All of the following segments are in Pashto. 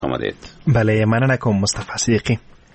آمدید. بله، مننه کوم مصطفی صدیقی.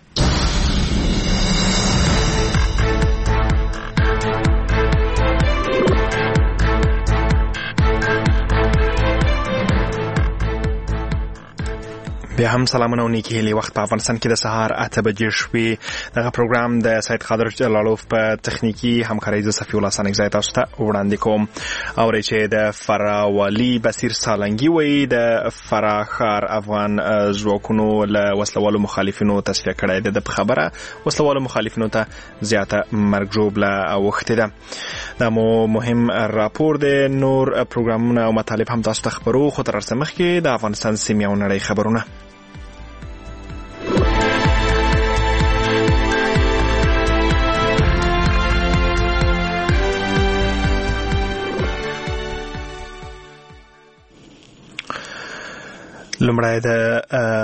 بیا هم سلامونه او نیکی هیلي. وخت په افغانستان کې د سهار 8 بجې شوې. دغه پروګرام د سید قادر جلالوف په تخنیکی همکارۍ ز صفی الله سانګ زای تاسو ته وړاندې کوم. اوري چې د فراوالي بصیر سالنګي وایي د فراخار افغان ځواکونو له وسلوالو مخالفینو تصفیه کړی د خبره وسلوالو مخالفینو ته زیاته مرګ جوړه او وخت ده. دا مهم راپور دی. نور پروګرامونه او مطالب هم تاسو ته خبرو خو تر څه مخکې د افغانستان سیمې او نړۍ خبرونه. لمړی د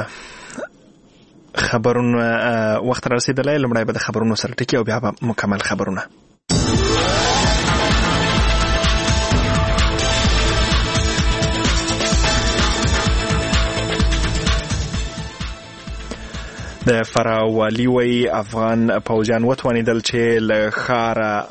خبرونو وخت را رسیدلی. لمړی به د خبرونو سره ټکی او بیا به مکمل خبرونه. د فراوالي وی افغان پوځیان وتوانیدل چې له ښاره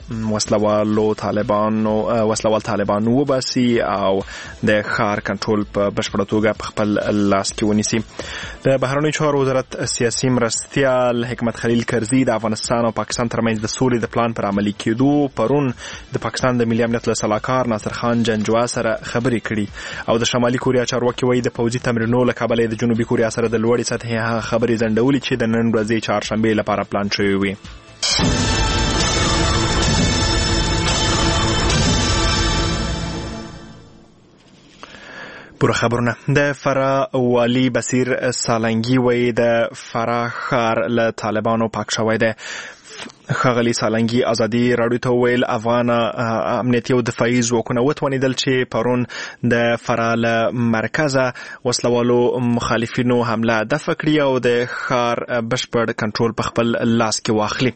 وسلوال طالبان وباسي او د ښار کنټرول په بشپړه توګه په خپل لاس کې ونیسي. د بهرنیو چارو وزارت سیاسي مرستیال حکمت خلیل کرزي د افغانستان او پاکستان ترمنځ د سولې د پلان پر عملي کېدو پرون د پاکستان د ملي امنیت له سلاکار ناصر خان جنجوا سره خبرې کړي او د شمالي کوریا چارواکي وایي د پوځي تمرینونو له کبله د جنوبي کوریا سره د لوړې سطحې خبرې ځنډولې چې د نن ورځې چهارشنبې لپاره پلان شوی وي. پوره خبرونه. د فراوالي بصیر سالنګي وایي د فراخار له طالبانو پاک شوی دی. ښاغلي سالنګي ازادي راډیو ته ویل افغان امنیتي او دفاعي ځواکونه وتوانیدل چې پرون د فراه له مرکزه وسلوالو مخالفینو حمله دفع کړي او د ښار بشپړ کنټرول په خپل لاس کې واخلي.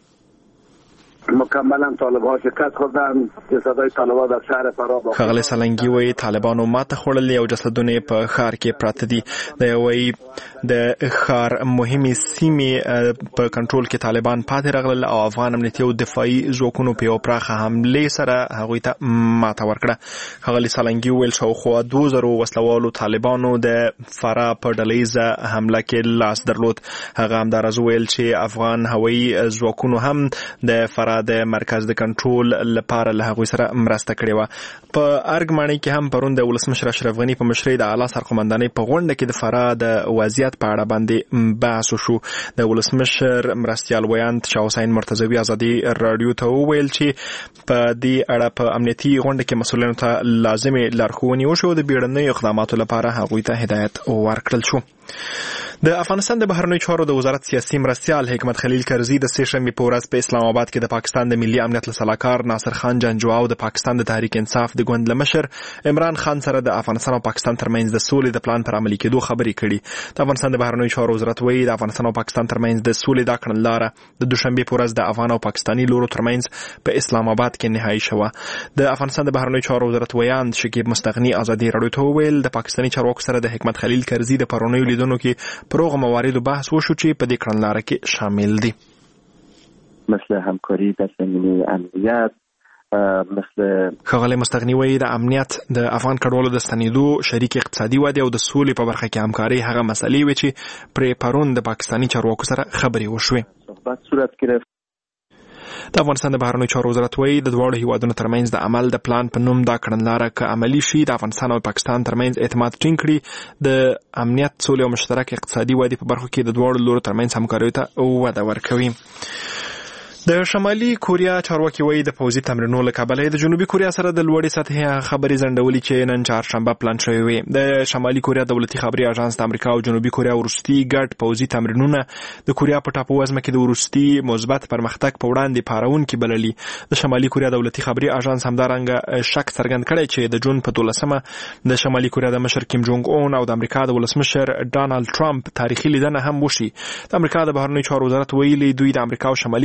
مکملا طالبان شکست خوردن. جسدهای طالبان در شهر فراه با ښاغلي سالنګي وایي طالبانو ماته خوړلې او جسدونه په ښار کې پراته دي. د وایي د ښار مهمې سیمې په کنټرول کې طالبان پاتې راغلل او افغان امنیتي او دفاعي ځواکونو په یو پراخه حمله سره هغوی ته ماته ورکړه. ښاغلي سالنګي ویل شاوخوا 2000 وسلوالو طالبانو د فراه په ډلهیزه حمله کې لاس درلود. هغه همداراز ویل چې افغان هوایي ځواکونو هم د فراه د مرکز د کنټرول لپاره له هغوی سره مرسته کړې وه. په ارګمانۍ کې هم پرون د ولسمشر اشرف غني په مشرۍ د اعلی سرقومندانۍ په غونډه کې د فراه د وضعیت په اړه باندې بحث وشو. د ولسمشر مرستیال ویاند شاه حسین مرتضوي ازادي راډیو ته وویل چې په دې اړه په امنیتي غونډه کې مسؤلینو ته لازمې لارښوونې وشو. د بیړنیو اقداماتو لپاره هغوی ته هدایت ورکړل شو. د افغانستان د بهرنیو چارو د وزارت سیاسي مرستیال حکمت خلیل کرزي د سه شنبې په ورځ په اسلام آباد کې د پاکستان د ملي امنیت له سلاکار ناصر خان جنجوا او د پاکستان د تحریک انصاف د ګوند مشر عمران خان سره د افغانستان او پاکستان ترمنځ د سولې د پلان پر عملي کېدو خبرې کړي. د افغانستان د بهرنیو چارو وزارت وایي د افغانستان او پاکستان ترمنځ د سولې دا کړنلاره د دوشنبې په ورځ د افغان او پاکستاني لورو ترمنځ په اسلام آباد کې نهایی شوه. د افغانستان د بهرنیو چارو وزارت ویاند شکیب مستغنی ازادي راډیو ته وویل د پاکستاني چارواکو سره د حکمت خلیل کرزي د پرونیو لیدنو کې پروغ مواردو بحث وشو چې په دې کړنلاره کې شامل دي. مثل همکاری در زمینه امنیت، مثل ښاغلی مستغني وایي د امنیت د افغان کډوالو د ستنېدو شریک اقتصادي ودې او د سولې په برخه کې همکاري هغه مسلې وې چې پرې پرون د پاکستاني چارواکو سره خبرې وشوې. صحبت صورت گرفت. د افغانستان د بهرنیو چارو وزارت وایي د دواړو هیوادونو ترمنځ د عمل د پلان په نوم دا کړنلاره که عملي شي د افغانستان او پاکستان ترمنځ اعتماد ټینګ کړي د امنیت، سولې او مشترک اقتصادي ودې په برخو کې د دواړو لورو ترمنځ همکاریو ته وده ورکوي. د شمالي کوریا چارواکي وایي د پوځي تمرینونو له کبله د جنوبي کوریا سره د لوړې سطحې خبرې ځنډولې چې نن چهارشنبه پلان شوی وي. د شمالي کوریا دولتي خبري اژانس د امریکا او جنوبي کوریا وروستي ګډ پوځي تمرینونه د کوریا په ټاپو وزمه کې د وروستي مثبت پرمختګ په وړاندې پارونکي بللي. د شمالي کوریا دولتي خبري اژانس همدارنګه شک څرګند کړی چې د جون په 12مه د شمالي کوریا د مشر کیم جونګ اون او د امریکا د ولسمشر ډانلډ ټرمپ تاریخي لیدنه هم وشي. د امریکا د بهرنیو چارو وزارت ویلي دوی د امریکا او شمالي کوریا د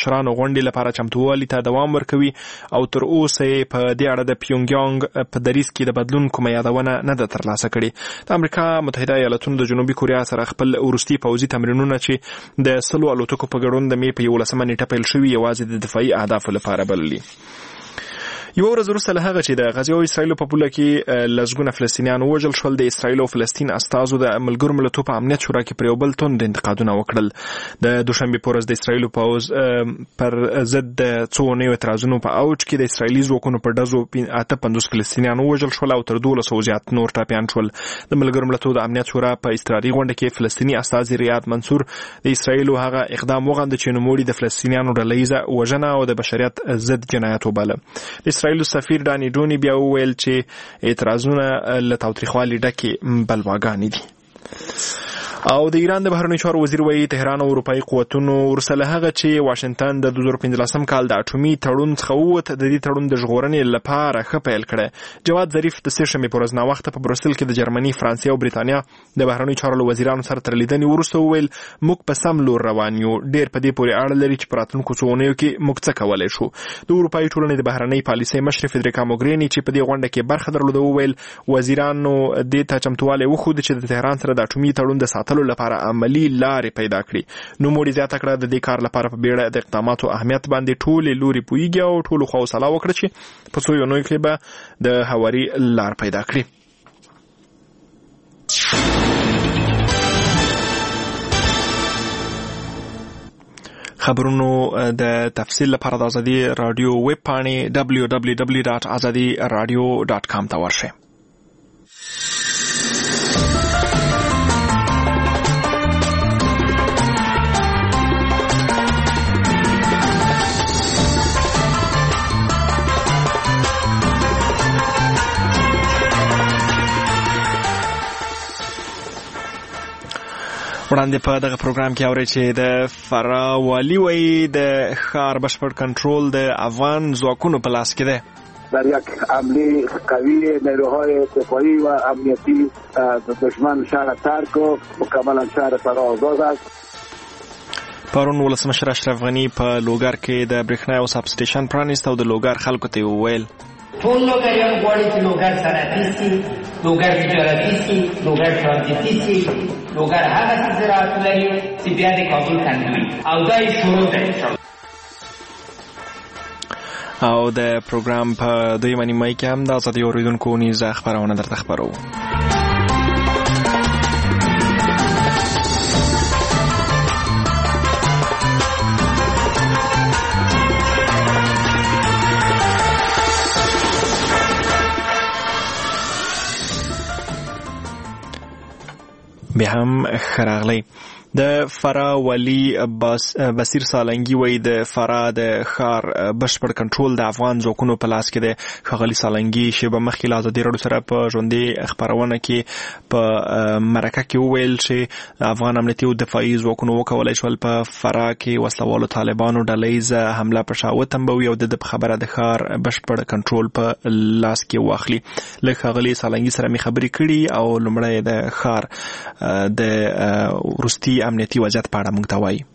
مشرانو غونډې لپاره چمتووالي ته دوام ورکوي او تر اوسه په دې اړه د پیونګیانګ په دریځ کې د بدلون کومه یادونه نه ده ترلاسه کړې. د امریکا متحده ایالاتونو د جنوبي کوریا سره خپل وروستي پوځي تمرینونه چې د 100 الوتکو په ګډون د می په 11 نیټه پیل شوي یوازې د دفاعي اهدافو لپاره بللي. یو ورځ وروسته له هغه چې د غزه او اسرائیل په پوله کې لږونه فلسطینیان وژل شول، د اسرائیل او فلسطین استازو د ملګرو ملتونو په امنیت شورا کې پر یو بل توند انتقادونه وکړل. د دوشنبه په ورځ د اسرائیل پوځ پر ضد د څو نوو اعتراضونو په اوج کې د اسرائیلي ځواکونو په ډزو 58 فلسطینیان وژل شول او تر 200 زیات نور ټپیان شول. د ملګرو ملتونو د امنیت شورا په اضطراري غونډه کې فلسطیني استاذ ریاض منصور د اسرائیل هغه اقدام وغندل چې نوموړي د فلسطینیانو ډلهیزه وژنه او د بشریت ضد جنایت وباله. اسرائیل سفیر دانی ډونی بیا وویل چې اعتراضونه له تاوتریخوالي ډکې بلواګانې دي. او د ایران د بهرنیو چارو وزیر وایي تهران او اروپایي قوتونو ورسره هغه چې واشنگټن د 2015 کال د اټومي تړون څخه ووت د دې تړون د ژغورنې لپاره ښه پیل کړی. جواد ظریف د سشنبه په ورځ ناوخته په بروسل کې د جرمني، فرانسې او بریتانیا د بهرنیو چارو وزیرانو سره تر لیدنې وروسته وویل موږ په سم لور روان یو، ډېر په دې پورې اړه لري چې په راتلونکو څو اونیو کې موږ څه کولی شو. د اروپایي ټولنې د بهرنۍ پالیسۍ مشر فدریکا موګریني چې په دې غونډه کې برخه درلوده وویل وزیرانو دې ته چمتووالی وښود چې د تهران سره د اټومي تړون د ساتلو لپاره عملي لارې پیدا کړي. نو موږ زیاته کړه د دې کار لپاره په بیړه د اقداماتو اهمیت باندې ټول لوري پویږي او ټول خو حوصله وکړي چې په څو یونو کې به د هواري لار پیدا کړي. خبرونو د تفصیل لپاره د ازادي رادیو ویب پاڼې www.azadiradio.com ته ورشئ. وړاندې په دغه پروګرام کې اورئ چې د فراه والي وایي د ښار بشپړ کنټرول د افغان ځواکونو په لاس کې دی. در یک حمله قوی نیروهای دفاعی و امنیتی دشمن شهر ترک و مکملا شهر فراه آزاد است. پرون ولسمشر اشرف غنی په لوګر کې د برېښنا او سب سټیشن پرانیست او د لوګر خلکو ته وویل ټول لوګریان غواړي چې لوګر صنعتي شي، لوګر تجارتي شي، لوګر ترانزیتي شي، لوګر هغه څه زراعت لري چې بیا د کابل کنټرول او دا یې شروع دی. او د پروګرام په دویمه نیمه کې هم د ازادي اوریدونکو نیزه خبرونه درته خبرو. بیا هم خراغلی. د فراه والي بصیر سالنګي وایي د فراه د ښار بشپړ کنټرول د افغان ځواکونو په لاس کې دی. ښاغلي سالنګي شیبه مخکې له ازادي راډیو سره په ژوندۍ خپرونه کې په مرکه کې وویل چې افغان امنیتي او دفاعي ځواکونو وکولی شول په فراه کې وسلوالو طالبانو ډلهیزه حمله په شا وتنبوي او د خبره د ښار بشپړ کنټرول په لاس کې واخلي. له ښاغلي سالنګي سره مې خبرې کړي او لومړی د ښار د وروستي امنیتی وضعیت په اړه موږ ته وایي.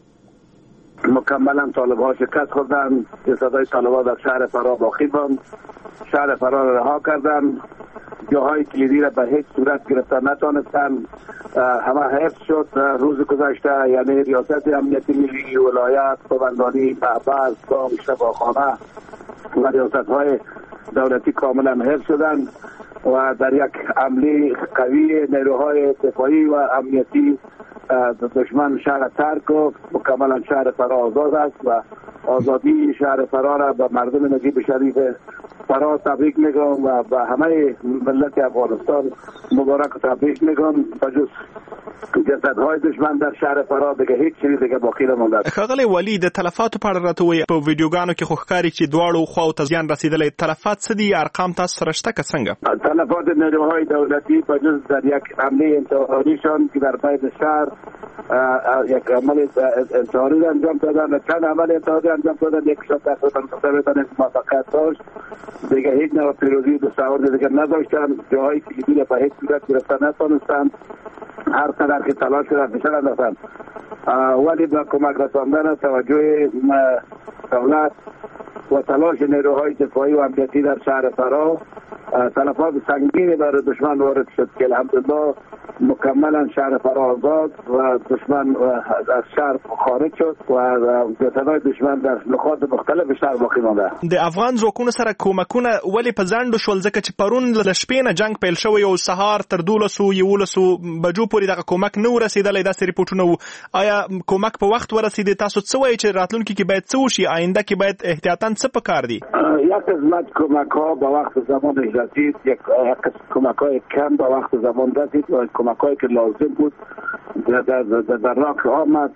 مکملا طالب‌ها شکست خوردند. جسدهای طالب‌ها در شهر فراه باقی ماند. شهر فراه را رها کردند. جاهای کلیدی را به هیچ صورت گرفتن نتوانستند. همه حفظ شد. روز گذشته یعنی ریاست امنیتی ملی ولایت، قوماندانی معبر، بانک، شفاخانه و ریاست‌های دولتی کاملا حفظ شدند و در یک حمله قوی نیروهای دفاعی و امنیتی دشمن شهر ترک و مکملا شهر فراه آزاد است و آزادی شهر فراه را به مردم نجیب شریف فراه تبریک میگم و به همه ملت افغانستان مبارک تبریک میگم. بجز جسدهای دشمن در شهر فراه دیگه هیچ چیزی دیگه باقی نمانده. ښاغلی والي د تلفاتو په اړه راته وایي. په ویډیوګانو کې خو ښکاري چې دواړو خواو ته زیان رسیدلی. تلفات څه دي؟ ارقام تاسو سره شته که څنګه؟ تلفات نیروهای دولتی بجز در یک حمله انتحاریشان که در بین شهر یک عمل انتحاری انجام دادن، چند عمل انتحاری انجام دادن، یکشان تقریبا موفقیت داشت، دیگه هیچ نوع پیروزی و دستاورد دیگه نداشتن. جاهای کلیدی را به هیچ صورت گرفتن نتوانستند. هر قدر که تلاش کردن فشار انداختن ولی با کمک رساندن توجه دولت و تلاش نیروهای دفاعی و امنیتی در شهر فرا تلفات سنگینی برای دشمن وارد شد که الحمدلله مکملا شهر فرا آزاد و دشمن از شهر خارج شد و جتنای دشمن در نقاط مختلف شهر باقی مانده. د افغان ځواکونو سره کومکونه ولې په ځنډ شول؟ ځکه چې پرون له شپې نه جنگ پیل شوی او سهار تر 12 بجو پورې دغه کومک نه ورسېدلی، داسې ریپورټونه وو. آیا کومک په وخت ورسېدی؟ تاسو څه وایئ چې راتلونکي کې باید څه وشي؟ آینده کې باید احتیاطاً څه پکار دي؟ یک قسمت کمک‌ها با وقت زمان رسید، یک کمک‌های کم با وقت زمان رسید و کمک‌هایی که لازم بود در راه آمد.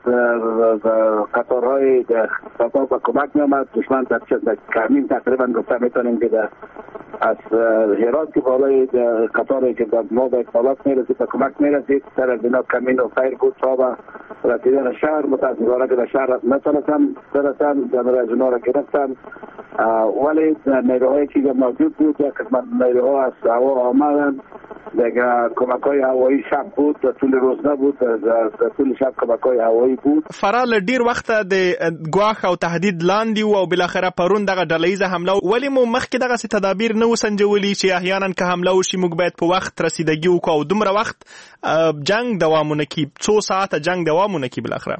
قطارهای سپاه با کمک می‌آمد. دشمن در کمین تقریبا گفته می‌تونیم که از هرات که بالای قطاری که ما به اطلاعات می‌رسید به کمک می‌رسید، سر از اینا کمین و فیر بود تا به رسیدن شهر. متاسفانه که به شهر نتونستن برسن، جمعه از اونا را گرفتن، ولی نیروهایی که موجود بود یک قسمت نیروها از هوا آمدن. دیگه کمک‌های هوایی شب بود، طول روز نبود، طول شب کمک‌های هوایی بود. فرا له ډیر وخت د ګواښ او تهدید لاندې و او بالاخره پرون دغه ډلهیزه حمله ولې مو مخکې دغسې تدابیر نه وسنجولي چې احیانا که حمله وشي موږ باید په وخت رسیدګي وکړو او دومره وخت جنگ دوام ونه کړي، څو ساعته جنگ دوام ونه کړي؟ بالاخره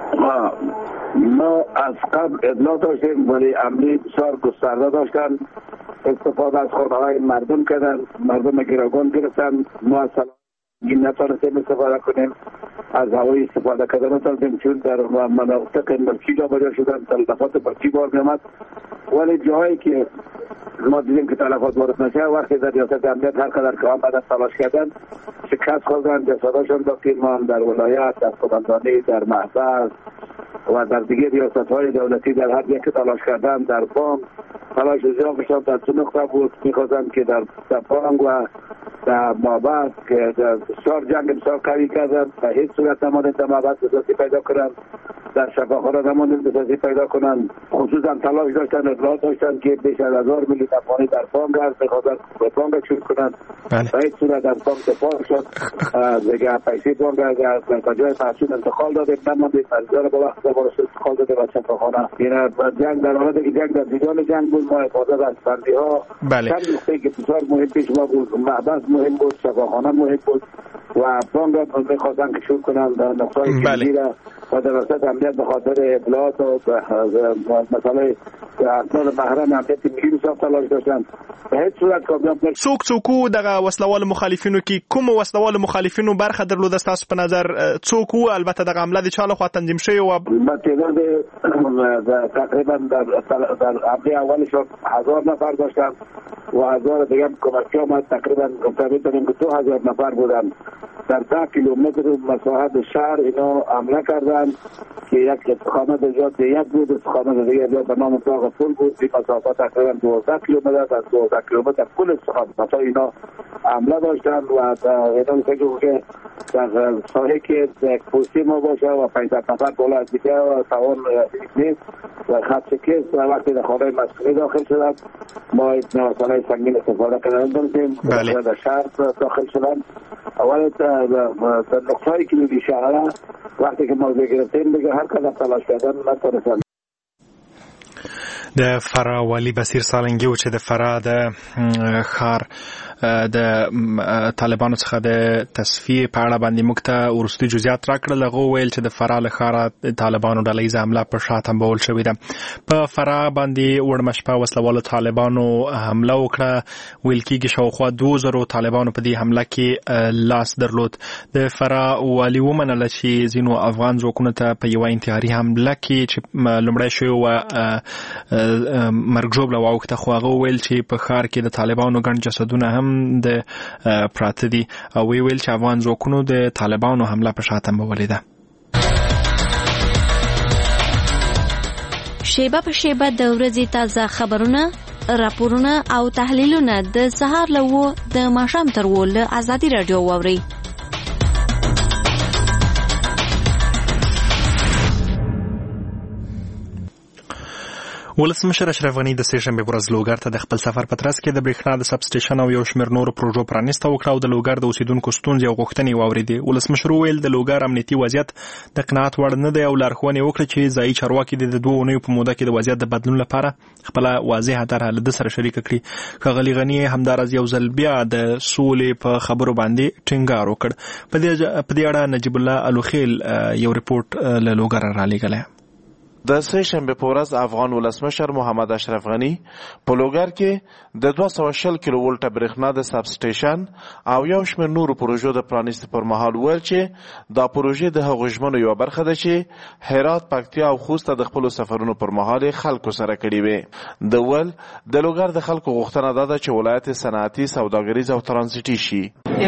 ما از قبل اطلاع داشتیم ولی عملی بسیار گسترده داشتن، استفاده از خودهای مردم کردن، مردم گروگان گرفتن. ما از این نتونستیم استفاده کنیم، از هوایی استفاده کردن نتونستیم چون در مناطق ملکی جا بجا شدن، تلفات ملکی بار میامد. ولی جاهایی که ما دیدیم که تلفات وارد نشه، وقتی در ریاست امنیت هر قدر که آمدن تلاش کردن شکست خوردن، جساداشون باقی ماند در ولایت، در قماندانی، در محضر و در دیگه ریاست‌های دولتی در هر یک تلاش کردن. در بام تلاش زیادشان در دو نقطه بود، می‌خواستند که در بانگ و در مابد که بسیار جنگ بسیار قوی کردن و هیچ صورت نمانید در مابد بسازی پیدا کنند، در شفاخانه نمانید بسازی پیدا کنند. خصوصا تلاش داشتن، اطلاعات داشتن که بیش از 1000 میلیون افغانی در بانگ هست، می‌خواستند به بانگ شروع کنند و هیچ صورت از بانگ دفاع شد. دیگه پیسه بانگ از جای محصول انتقال دادیم، نماندید مزدار با وقت دوباره انتقال داده و شفاخانه. این جنگ در حالت که جنگ در دیدان جنگ بود، ما حفاظت از بندی‌ها چند نقطه که بسیار مهم پیش ما بود، معبد مهم بود، شفاخانه مهم بود و بانگ را می‌خواستن که شروع کنند نقطه‌های کلیدی را و در وسط امنیت به خاطر اطلاعات و مسئله اسناد محرم امنیت ملی بسیار تلاش داشتن. به هیچ صورت کامیاب نشد. څوک دغه وسلوال مخالفینو کې کوم وسلوال مخالفینو برخه درلوده ستاسو په نظر؟ څوک البته دغه حمله د چا لخوا تنظیم شوې و؟ تعداد تقریبا در حمله اولشون 1000 نفر داشتن و 1000 دیگه کمکی آمد. تقریبا گفته می‌تونیم که 2000 نفر بودن. در 10 کیلومتر مساحت شهر اینا حمله کردن که یک استخانه در جا دیت بود، استخانه دیگه به نام باغ پل بود. این مسافت تقریبا 12 کیلومتر، از 12 کیلومتر کل استخانه اینا حمله داشتن و اینا میگه که در ساحه که یک پستی ما باشه و 500 نفر بالا از دیگه و توان نیست و خط شکست و وقتی در خانه مسکونی داخل شدن ما این نوسانه سنگین استفاده کردن داشتیم. در شهر داخل شدن. اول در نقطه‌ای که میگی شهر وقتی که ما گرفتیم دیگه هر قدر تلاش کردن نتونستن. د فرا والی بصیر سالنګي و چې د فرا د ښار د طالبانو څخه د تصفیه په اړه باندې موږ ته ورستي جزئیات راکړل. هغه ویل چې د فرا له ښاره طالبانو ډلهیزه حمله پر شا تنبول شوې ده. په فرا باندې وړمه شپه وسلوالو طالبانو حمله وکړه. ویل کېږي شاوخوا 2000 طالبانو په دې حمله کې لاس درلود. د فرا والی ومنله چې ځینو افغان ځواکونو ته په یوه انتحاري حمله کې چې لومړی شوې وه مرګ ژوبله واوښته، خو هغه وویل چې په ښار کې د طالبانو ګڼ جسدونه هم د پراته دي او ویل چې افغان ځواکونو د طالبانو حمله په شا تنبولې ده. شیبه په شیبه د ورځې تازه خبرونه، راپورونه او تحلیلونه د سهار له 9 د ماښام تر 10 له ازادي راډیو واورئ. ولسمشر اشرف غنی د سېشنبې ورځ لوګر ته د خپل سفر په ترڅ کې د برېښنا د سب سټیشن او یو شمېر نورو پروژو پرانیسته وکړه او د لوګر د اوسیدونکو ستونزې او غوښتنې واورېدې. ولسمشر وویل د لوګر امنیتي وضعیت د قناعت وړ نه دی او لارښوونې وکړه چې ځایي چارواکي د 2 اونیو په موده کې د وضعیت د بدلون لپاره خپله واضحه طرحه له ده سره شریکه کړي. ښاغلي غني همداراز یو ځل بیا د سولې په خبرو باندې ټینګار وکړ. په دې اړه نجیب الله الوخیل یو ریپورت له لوګر رالیږلی. د سېشنبې په ورځ افغان ولسمشر محمد اشرف غني په لوګر کې د 240 کیلو ولټه برېښنا د سب سټیشن او یو شمېر نورو پروژو د پرانیستو پر مهال ویل چې دا پروژې د هغو ژمنو یوه برخه ده چې هرات، پکتیا او خوست ته د خپلو سفرونو پر مهال خلکو سره کړي وي. د ول د لوګر د خلکو غوښتنه دا ده چې ولایت صنعتي، سوداګریز او ترانزیټي شي.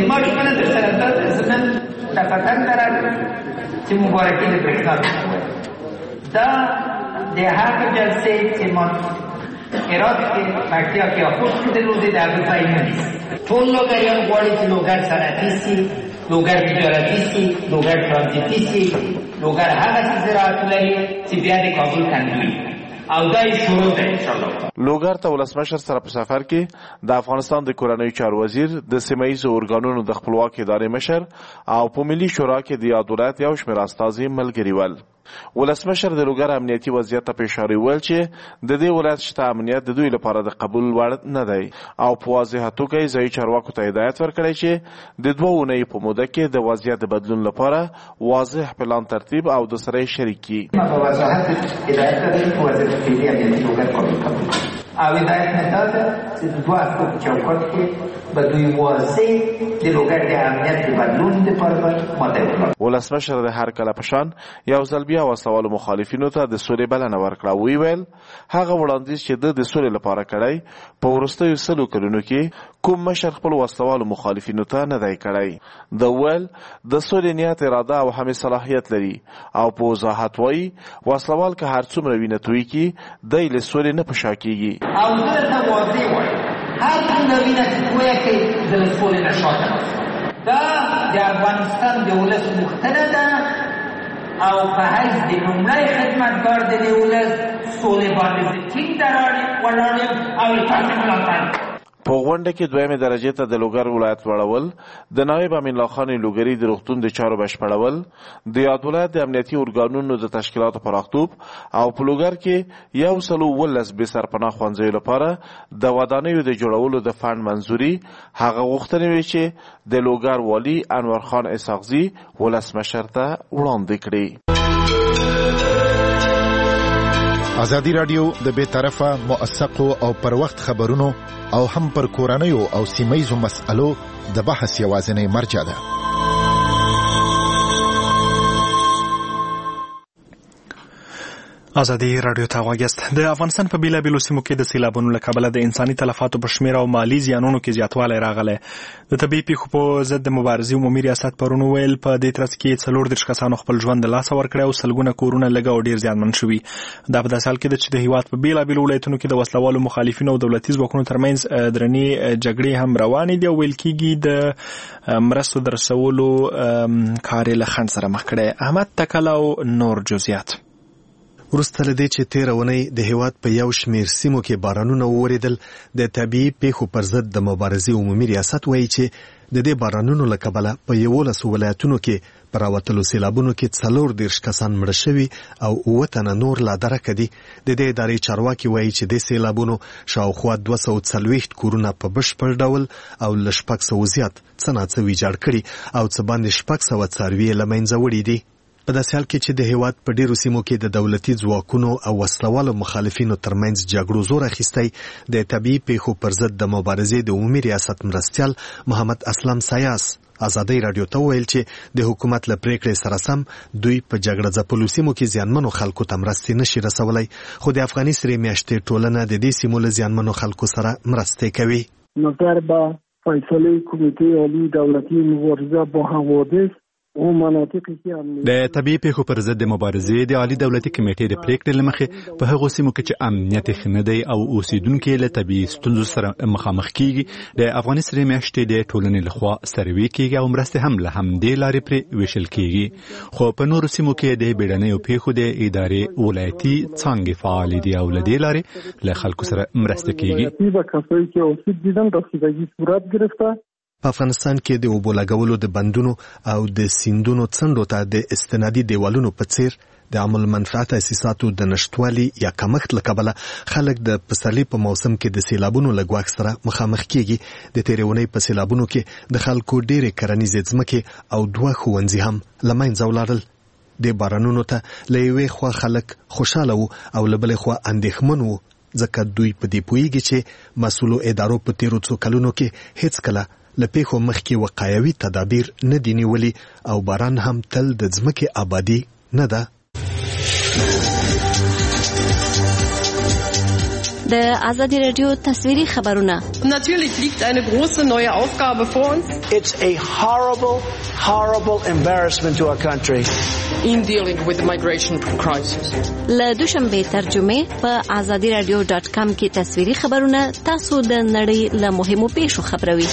دا د هغه جلسې چې ما هرات کې پکتیا کې خوست کې درلودې د هغه ځای نه دي. ټول لوګریان غواړي چې لوګر صنعتي شي، لوګر تجارتي شي، لوګر ترانزیټي شي، لوګر هغه زراعت لري چې بیا د کابل کنټرول او دا شروع ده ان شاء الله. لوګر ته ولسمشر سره په سفر کې د افغانستان د کورنیو چارو وزیر، د سیمه ییزو ارګانونو د خپلواکۍ ادارې مشر او په ملي شورا کې د یاد ولایت یو شمېر استازي ملګري ول. ولسمشر د لوګر امنیتي وضعیت ته په اشاره ویل چې د دې ولایت شته امنیت د دوی لپاره د قبول وړ نه دی او په واضحه توګه یې ځایي چارواکو ته هدایت ورکړی چې د 2 اونیو په موده کې د وضعیت د بدلون لپاره واضح پلان ترتیب او د سره شریک کړي. په وضاحت هدایت کړی چې وضعیت فعلي امنیتي لوګر قبول او هدایت نه داده چې د 2 هفتو په چوکاټ کې به دوی واضح د لوګر د امنیت د بدلون لپاره ماده وکړي. ولسمشر د هر کله په شان یو ځل بیا وسلوالو مخالفینو ته د سولې بلنه ورکړه. ویل هغه وړاندیز چې د سولې لپاره کړی په وروستیو 100 کلونو کې کوم مشر خپل وسلوالو مخالفینو ته نه دی کړی. د ویل د سولې نیت، اراده او هم صلاحیت لري او په وضاحت وایي وسلوال که هر څومره وینه تویې کړي دی له سولې نه په شا کېږي. او زه ته واضح وایم هر څومره وینه چې تویه کړي د له سولې نه شاته دا د افغانستان د ولس غوښتنه ده او په حیث د لومړی خدمتګار د دې ولس سولې باندې زه ټینګ ولاړ یم او تاسې ملاتړ. په غونډه کې 2مې درجې ته د لوګر ولایت وړول، د نایب امین الله خان لوګري د روغتون د چارو بشپړول، د یاد ولایت د امنیتي ارګانونو د تشکیلاتو پراختوب او په لوګر کې 119 بې سرپناه ښوونځیو لپاره د ودانیو د جوړولو د فنډ منظوري. هغه غوښتنې وې چې د لوګر والي انور خان اسحاقزي ولسمشر ته وړاندې کړي. ازادي راډیو د بې طرفه، موثقو او پر وخت خبرونو او هم پر کورنیو او سیمه‌ییزو مسألو د بحث یوازینی مرجع ده. ازادي راډیو ته غوږ یاست. د افغانستان په بیلابیلو سیمو کې د سیلابونو له کبله د انساني تلفاتو په شمېر او مالي زیانونو کې زیاتوالی راغلی. د طبیعي پیښو په ضد د مبارزې عمومي ریاست پرون ویل په دې ترڅ کې 34 کسانو خپل ژوند د لاسه ورکړی او سلګونه کورونه لږ او ډېر زیانمن شوي. دا په داسې حال کې ده چې د هېواد په بیلابیلو ولایتونو کې د وسلوالو مخالفینو او دولتي ځواکونو ترمنځ درنې جګړې هم روانې دي او ویل کېږي د مرستو د رسولو کار یې له خنډ سره مخ کړی. احمد تکل او نور جزئیات. وروسته له دې چې تېره اونۍ د هېواد په یو شمېر سیمو کې بارانونه وورېدل، د طبیعي پیښو پر ضد د مبارزې عمومي ریاست وایي چې د دې بارانونو له کبله په 11 ولایتونو کې په راوتلو سیلابونو کې 34 کسان مړه شوي او 9 تنه نور لا درکه دي. د دې ادارې چارواکي وایي چې د سیلابونو شاوخوا 240 کورونه په بشپړ ډول او له 600 زیات څه ناڅه ویجاړ کړي او څه باندې 600 څاروي له منځه وړي دي. په داسې حال کې چې د هېواد په ډېرو سیمو کې د دولتي ځواکونو او وسلوالو مخالفینو ترمنځ جګړو زور اخیستی، د طبیعي پیښو پر ضد د مبارزې د عمومي ریاست مرستیال محمد اسلم سایاس ازادي راډیو ته ویل چې د حکومت له پریکړې سره سم دوی په جګړه ځپلو سیمو کې زیانمنو خلکو ته مرستې نشي رسولی، خو د افغاني سرې میاشتې ټولنه د دې سیمو له زیانمنو خلکو سره مرستې کوي. نظر به فیصله کمیته عالی دولتی مبارزه با حوادث د طبي پیښو پر ضد د مبارزې د عالی دولتي کمیټې د پریکړې لمخې په هغو سیمو کې چې امنیت ښه نه دی او اوسیدونکو له طبي ستونزو سره مخامخ کیږي د افغاني سرې میاشتې د ټولنې لخوا سروي کیږي او مرسته هم له همدې لارې پرې ویشل کیږي خو په نورو سیمو کې د بیړنیو پیښو د ادارې ولایتي څانګې فعال دي او له دې لارې له خلکو سره مرسته کیږي. په افغانستان کې د اوبو لګولو د بندونو او د سیندونو څنډو ته د استنادي دیوالونو په څیر د عامل منفعت اساساتو د نشټوالي یا کمښت له کبله خلک د پسرلي په موسم کې د سیلابونو له ګواښ سره مخامخ کیږي. د تېرې اونۍ په سیلابونو کې د خلکو ډېرې کرنیزې ځمکې او 2 ښوونځي هم له منځه ولاړل. د بارانونو ته له یوې خوا خلک خوشاله وو او له بلې خوا اندېښمن وو ځکه دوی په دې پوهیږي چې مسؤلو ادارو په تېرو څو کلونو کې هیڅ کله له پیښو مخکې وقایوي تدابیر نه دي نیولي او باران هم تل د ځمکې آبادي نه ده. د آزادی رادیو تصویری خبرونه. Natürlich liegt eine große neue Aufgabe vor uns. It's a horrible embarrassment to our country. In dealing with the migration crisis. له دوشنبه ترجمه په azadiradio.com کې تصویری خبرونه تاسو د نړۍ له مهمو پیښو خبروي.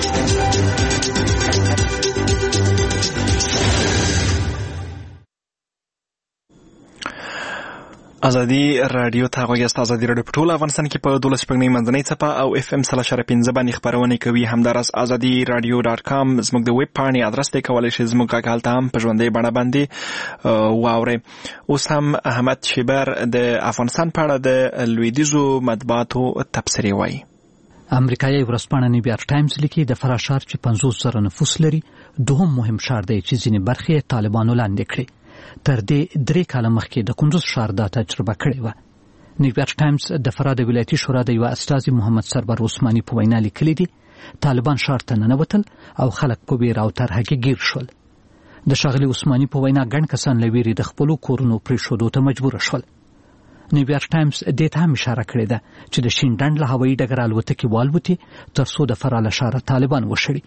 ازادي رادیو ته غوږی ازادي رادیو په ټول افغانستان کې په 12 منځنۍ څپه او FM 3.5 باندې خبرونه کوي. همدارس azadiradio.com زموږ د ویب پاڼې ادرس دی، کولای شئ زموږ غږ هم په ژوندۍ بڼه باندې واورئ. اوس هم احمد شیبر د افغانستان په اړه د لویدیځو مطبوعاتو تبصرې وایي. امریکایي ورځپاڼه نیویارک ټایمز لیکي د فراه ښار چې 50,000 نفوس لري دوهم مهم ښار دی چې ځینې برخې طالبانو لاندې کړي. تر دې 3 کاله مخکې د کندوز ښار دا تجربه کړې وه. نیویارک ټایمز د فراه د ولایتي شورا د یو استازي محمد سرور عثماني په وینا لیکلي دي طالبان ښار ته ننوتل او خلک په ویره او ترهه کې ګیر شول. د ښاغلي عثماني په وینا ګڼ کسان له ویرې د خپلو کورونو پرېښودو ته مجبور شول. نیویارک ټایمز دې ته هم اشاره کړې ده چې د شین ډنډ له هوایي ډګر الوتکې والوتې تر څو د فراه له ښاره طالبان وشړي.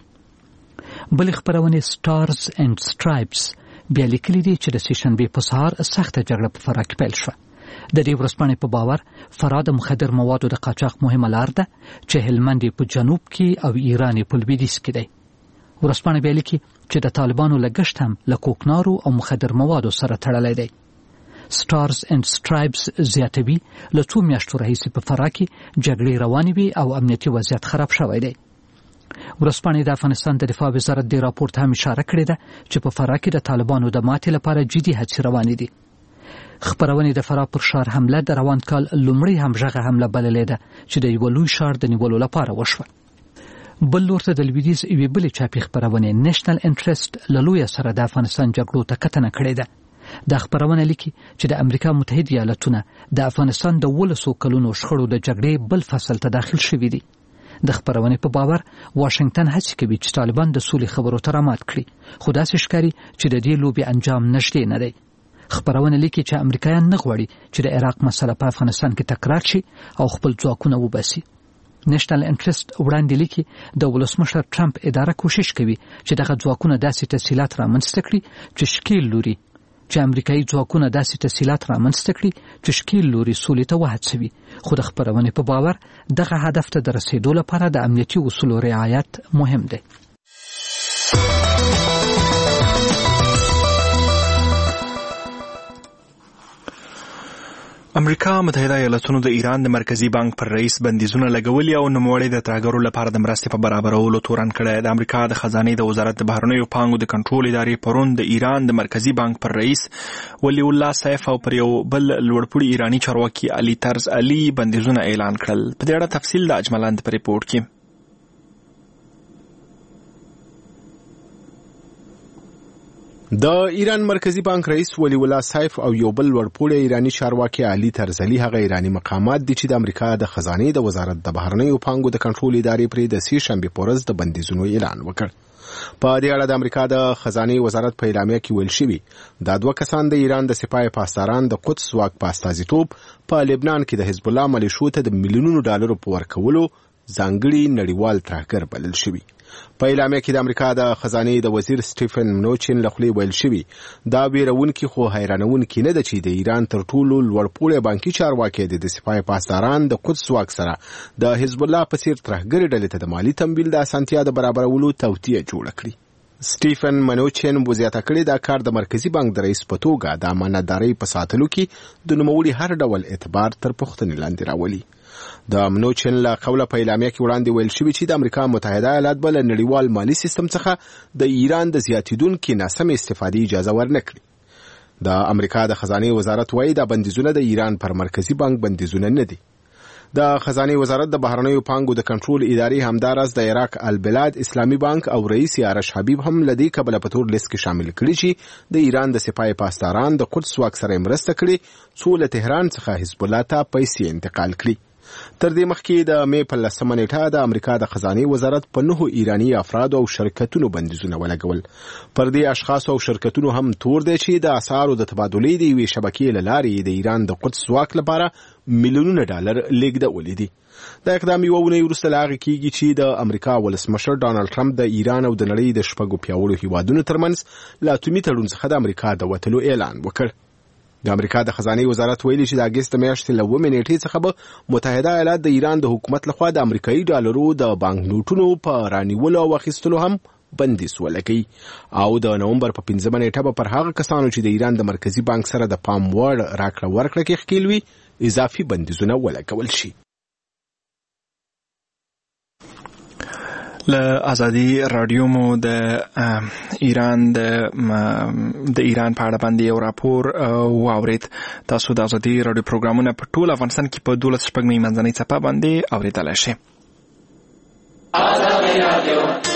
بلې خپرونې سټارز اینډ سټرایپس بیا لیکلي دي چې د سهشنبې په سهار سخته جګړه په فراه کې پیل شوه. د دې ورځپاڼې په باور فراه د مخدر موادو د قاچاق مهمه لار ده چې هلمند په جنوب کې او ایران په لویدیځ کې دی. ورځپاڼه بیا لیکي چې د طالبانو لګښت هم له کوکنارو او مخدر موادو سره تړلی دی. سټارز اینډ سټرایپس زیاتوي له 2 میاشتو راهیسې په فراه کې جګړې روانې وي او امنیتي وضعیت خراب شوی دی. ورځپاڼې د افغانستان د دفاع وزارت د راپور ته هم اشاره کړې ده چې په فراه کې د طالبانو د ماتې لپاره جدي هڅې روانې دي. خبرونې د فراه پر ښار حمله د روان کال لومړۍ همغږه حمله بللې ده چې د یو لوی ښار د نیولو لپاره وشوه. بل لور ته د لویدیځ یوې بلې چاپي خبرونې نیشنل انټرست له لویه سره د افغانستان جګړو ته کتنه کړې ده. دا خبرونه لیکي چې د امریکا متحده ایالاتونه د افغانستان د 12 کلونو شخړو د جګړې بل فصل ته داخل شوي دي. د خبرونې په باور واشنگټن هڅه کوي چې طالبان د سولې خبرو ته رامات کړي، خو داسې ښکاري چې د دې لوبې انجام نږدې نه دی. خبرونه لیکي چې امریکایان نه غواړي چې د عراق مسله په افغانستان کې تکرار شي او خپل ځواکونه وباسي. نیشنل انټرست وړاندې لیکي د ولسمشر ټرمپ اداره کوشش کوي چې دغه ځواکونه داسې تسهیلات رامنځته کړي چې شکیل لوري چې امریکایي ځواکونه داسې تسهیلات رامنځته کړي چې شکیل لوري سولې ته وهڅوي. خو د خبرونې په باور دغه هدف ته د رسیدو لپاره د امنیتي اصولو رعایت مهم دی. امریکا متحده ایالاتونو د ایران د مرکزی بانک پر رئیس بندیزونه لګولي او نوموړی د ترهګرو لپاره د مرستې په برابرولو تورن کړی. د امریکا د خزانې د وزارت د بهرنیو پانګو د کنټرول ادارې پرون د ایران د مرکزی بانک پر رئیس ولی الله سیف او پر یو بل لوړپوړي ایرانی چارواکي علي طرز علي بندیزونه اعلان کړل. په دې اړه تفصیل د اجملاند په ریپورت کې. د ایران مرکزی بانک رئیس ولی الله سیف او یو بل ورپوړی ایرانی چارواکي علي طرزعلي هغه ایرانی مقامات دي چې د امریکا د خزانې د وزارت د بهرنیو پانګو د کنټرول ادارې پرې د سهشنبې په ورځ د بندیزونو اعلان وکړ. په دې اړه د امریکا د خزانې وزارت په اعلامیه کې ویل شوی دا 2 کسان د ایران د سپاه پاسداران د قدس ځواک په استازیتوب په لبنان کې د حزب الله ملیشو ته د میلیونونو ډالرو په ورکولو ځانګړي نړیوال ترهګر بلل شوی. په اعلامیه کې د امریکا د خزانه د وزیر سټیفن منوچن لخوا ویل شوی دا بیرونکي خو حیرانونکي نه ده چې د ایران تر ټولو لوړپوړی بانکي چارواکي د سپاه پاسداران د قدس واک سره د حزب الله په څیر ترهګرې ډلې ته د مالی تمویل د اسانتیا د برابرولو توطیه جوړ کړي. سټیفن منوچن وزیاته کړی دا کار د مرکزی بانک د رئیس په توګه د امانتدارۍ په ساتلو کې د نوموړي هر ډول اعتبار تر پوښتنې لاندې راولي. د منوچن له قوله په اعلامیه کې وړاندې ویل شوی چې د امریکا متحده ایالات بل نړیوال مالی سیستم څخه د ایران د زیاتیدونکو ناسم استفادې اجازه ورنکړي. د امریکا د خزانه وزارت وايي دا بندیزونه د ایران پر مرکزی بانک بندیزونه نه دي. د خزانه وزارت د بهرنیو پانګو د کنټرول ادارې همدارس د عراق البلاد اسلامي بانک او رئیس آرش حبیب هم لدی کبل په تور لیست کې شامل کړي چې د ایران د سپاه پاسداران د قدس واک سره مرسته کړي څو له تهران څخه حزب الله ته پیسې انتقال کړي. تر دې مخکې د مې په 10 نیټه د امریکا د خزانه وزارت په 9 ایرانی افراد او شرکتونو بندیزونه ولګول. پر دې اشخاص او شرکتونو هم تور دي چې د اسعارو د تبادلې د وی شبکې لارې د ایران د قدس واک لپاره میلیونونه ډالر لیږدولې دي. دا اقدام یو ونه وروسته لاغې کیږي چې د امریکا ولسمشر ډانلډ ټرمپ د ایران او د نړۍ د شپږو پیاوړو هیوادونو ترمنځ لا اتمی تړون څخه د امریکا د وټلو اعلان وکړ. د امریکا د خزانه وزارت ویلي چې د اگست میاشتې له 9 نیټې څخه به متحده ایالات د ایران د حکومت لخوا د امریکایي ډالرو د بانک نوټونو په رانیولو او اخیستلو هم بندیز ولګي او د نومبر په 15 نیټه به پر هغه کسانو چې د ایران د مرکزی بانک سره د پام وړ راکړه ورکړه کې ښکیل وي اضافي بندیزونه ولګول شي. له ازادي رادیو مو د ایران په اړه باندې یو راپور واورید. تاسو د ازادي رادیو پروګرامونه په ټول افغانستان کې په 12 شپږمې منځنۍ څپه باندې اوریدلای شئ. ازادي رادیو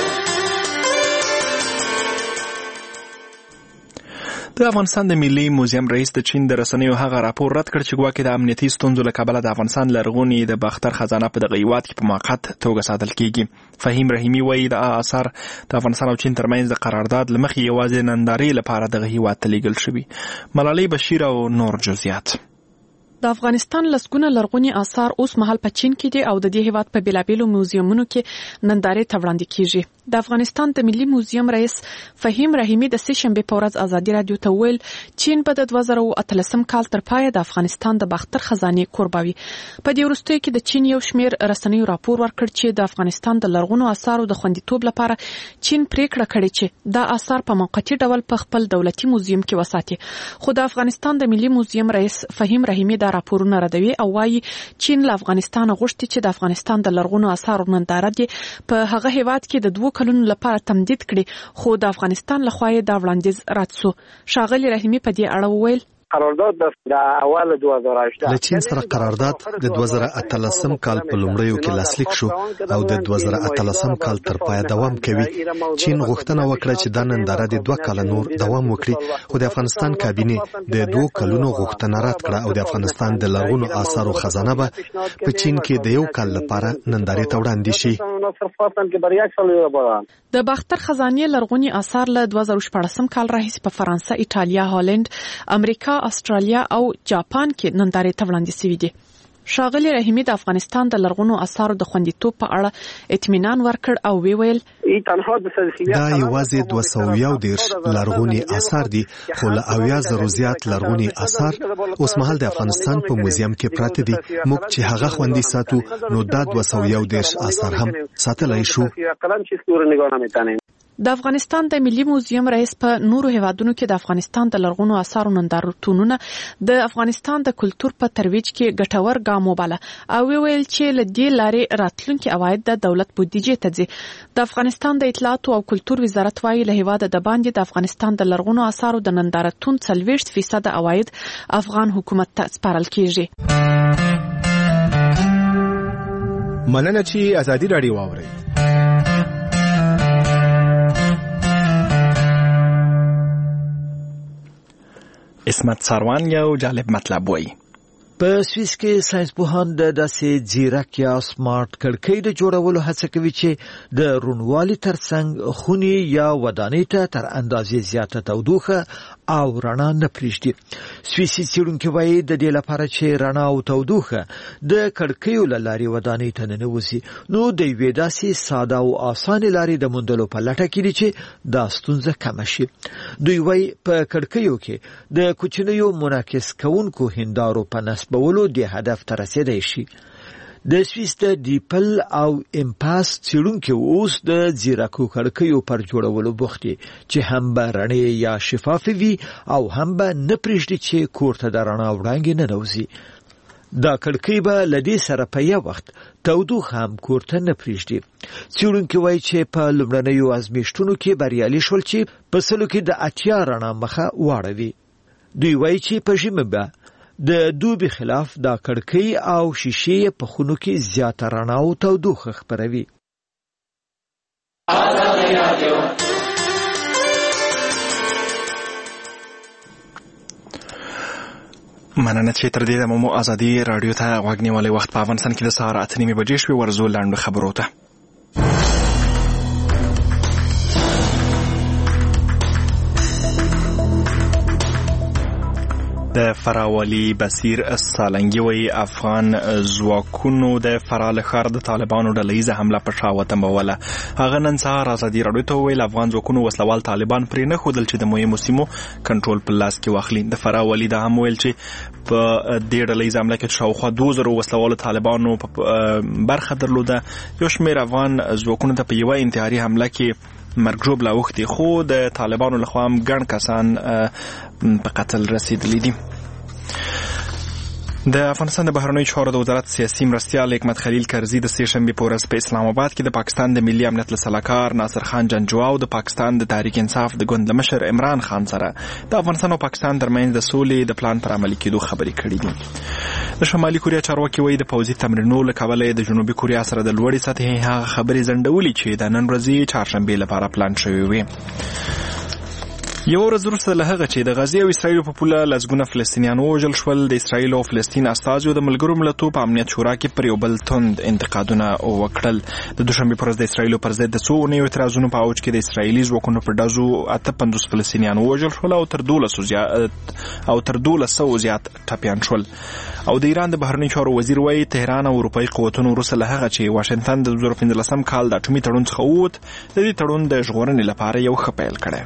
د افغانستان د ملي موزیم رئیس د چین د رسنیو هغه راپور رد کړ چې ګواکې د امنیتي ستونزو له کبله د افغانستان لرغوني د باختر خزانه په دغه هیواد کې په موقت توګه ساتل کیږي. فهیم رحیمي وایي د آثار د افغانستان او چین ترمنځ د قرارداد له مخې یوازې نندارې لپاره دغه هیواد ته لیږل شوي. ملالۍ بشیر او نور جزئیات. د افغانستان لسګونه لرغوني آثار اوس مهال په چین کې دي او د دې هیواد په بیلابیلو موزیمونو کې نندارې ته وړاندې کیږي. د افغانستان د ملي موزیم رئیس فهیم رحیمي د سه‌شنبه په ورځ ازادي رادیو ته ویل چین په 2013 کال تر پایه د افغانستان د باختر خزانه کوربوي. په دې وروستیو کې د چین یو شمېر رسنیو راپور ورکړ چې د افغانستان د لرغونو آثارو د خوندیتوب لپاره چین پریکړه کړې چې دا آثار په موقتي ډول په خپل دولتي موزیم کې وساتي. خو د افغانستان د ملي موزیم رئیس فهیم رحیمي دا راپورونه ردوي او وايي چین له افغانستان غوښتي چې د افغانستان د لرغونو آثارو ننداره دي په هغه هیواد کې د 2 کلونو لپاره تمدید کړي، خو د افغانستان لخوا یې دا وړاندیز رد شو. ښاغلي رحیمي په دې اړه وویل قرارداد د اول 2018 له چین سره قرارداد د 2013 کال په لومړیو کې لاسلیک شو او د 2013 کال تر پایه دوام کوي. چین غوښتنه وکړه چې دا ننداره د 2 کال نور دوام وکړي، خو د افغانستان کابینه د 2 کلونو غوښتنه رد کړه او د افغانستان د لرغونو آثارو خزانه به په چین کې د 1 کال لپاره نندارې ته وړاندې شي. د باختر خزانه لرغوني آثار له 2014 کال راهیسې په فرانسه، ایټالیا، هالند، امریکا، استرالیا او جاپان کې نندارې ته وړاندې شوې دي. ښاغلي رحیمي د افغانستان د لرغونو آثارو د خوندیتوب په اړه اطمینان ورکړ او ویل دا یوازې 210 لرغوني آثار دي، خو له 80,000 زیات لرغوني آثار اوس مهال د افغانستان په موزیم کې پراته دي. موږ چې هغه خوندي ساتو نو دا 210 آثار هم ساتلای شو. د افغانستان د ملي موزیم رئیس په نورو هیوادونو کې د افغانستان د لرغونو آثارو نندارتونونه د افغانستان د کلتور په ترویج کې ګټور ګام وباله او ویل چې له دې لارې راتلونکي عواید د دولت بودیجې ته ځي. د افغانستان د اطلاعات او کلتور وزارت وايي له هیواد د باندې د افغانستان د لرغونو آثارو د نندارتون 40% عواید افغان حکومت ته سپارل کیږي. مننه چې ازادي رادیو واوري. اسمت ساروان یو جالب مطلب وایي. په سویس کې ساينسپوهان د داسې ځیرک یا سمارټ کړکۍ د جوړولو هڅه کوي چې د روڼوالي ترڅنګ خونې یا ودانۍ ته تر اندازې زیاته تودوخه او رڼا نه پرېږدي. سویسي څېړونکي وایي د دې لپاره چې رڼا او تودوخه د کړکیو له لارې ودانۍ ته ننوځي نو د یوې داسې ساده او اسانې لارې د موندلو په لټه کې دي چې دا ستونزه کمه شي. دوی وایي په کړکیو کې د کوچنیو منعکس کوونکو هندارو په نصبولو د هدف ته رسیدای شي. د سویس د ډیپل او امپاس څېړونکي اوس د ځیرکو کړکیو پر جوړولو بوخت دي چې هم به رڼې یا شفافې وي او هم به نه پرېږدي چې کور ته د رڼا وړانګې ننوځي. دا کړکۍ به له دې سره په یو وخت تودوخه هم کور ته نه پرېږدي. څېړونکي وایي چې په لومړنیو ازمېښتونو کې بریالي شول چې په سلو کې د 80 رڼا مخه واړوي. دوی وایي چې په ژمي به د دوبي خلاف دا کړکۍ او شیشې په خونو کې زیاته رڼا او تودوخه خپروي. مننه چې تر دې دمه مو ازادي راډیو ته غوږ نیولی. وخت په افغانستان کې د سهار 8:30 بجې شوې. ورځو لاندو خبرو ته. د فراولي بصیر سالنګي وایي افغان ځواکونو د فراه ښار د طالبانو ډلهیزه حمله په شا وتمبوله. هغه نن سهار ازادي راډیو ته وویل افغان ځواکونو وسلوال طالبان پرې نه ښودل چې د مهمو سیمو کنټرول په لاس کې واخلي. د فراولي دا هم ویل چې په دې ډلهیزه حمله کې شاوخوا 2000 وسلوالو طالبانو برخه درلوده. یو شمېر افغان ځواکونو ته په یوه انتحاري حمله کې مرګ ژوبله اوښتې، خو د طالبانو لخوا هم ګڼ کسان په قتل رسېدلي دي. د افغانستان د بهرنیو چارو د وزارت سیاسي مرستیال حکمت خلیل کرزي د سې شنبې په ورځ په اسلام آباد کې د پاکستان د ملي امنیت له سلاکار ناصر خان جنجوا او د پاکستان د تحریک انصاف د ګوند له مشر عمران خان سره د افغانستان او پاکستان ترمنځ د سولې د پلان پر عملي کېدو خبرې کړې دي. د شمالي کوریا چارواکي وایي د پوځي تمرینونو له کبله د جنوبي کوریا سره د لوړې سطحې هغه خبرې ځنډولې چې د نن ورځې چهارشنبې لپاره پلان شوې وي. یو ورځ وروسته له هغه چې د غزې او اسرائیلو په پوله لسګونه فلسطینیان ووژل شول، د اسرائیل او فلسطین استازو د ملګرو ملتونو په امنیت شورا کې پر یو بل توند انتقادونه وکړل. د دوشنبې پر ورځ د اسرائیلو پر ضد د څو اونیو اعتراضونو په اوج کې د اسرائیلي ځواکونو په ډزو 58 فلسطینیان ووژل شول او تر 1200 زیات ټپیان شول. او د ایران د بهرنیو چارو وزیر وایي تهران او اروپایي قوتونو وروسته له هغه چې واشنگټن د 2015 کال د اټومي تړون څخه ووت، د دې تړون د ژغورنې لپاره یو ښه پیل کړی.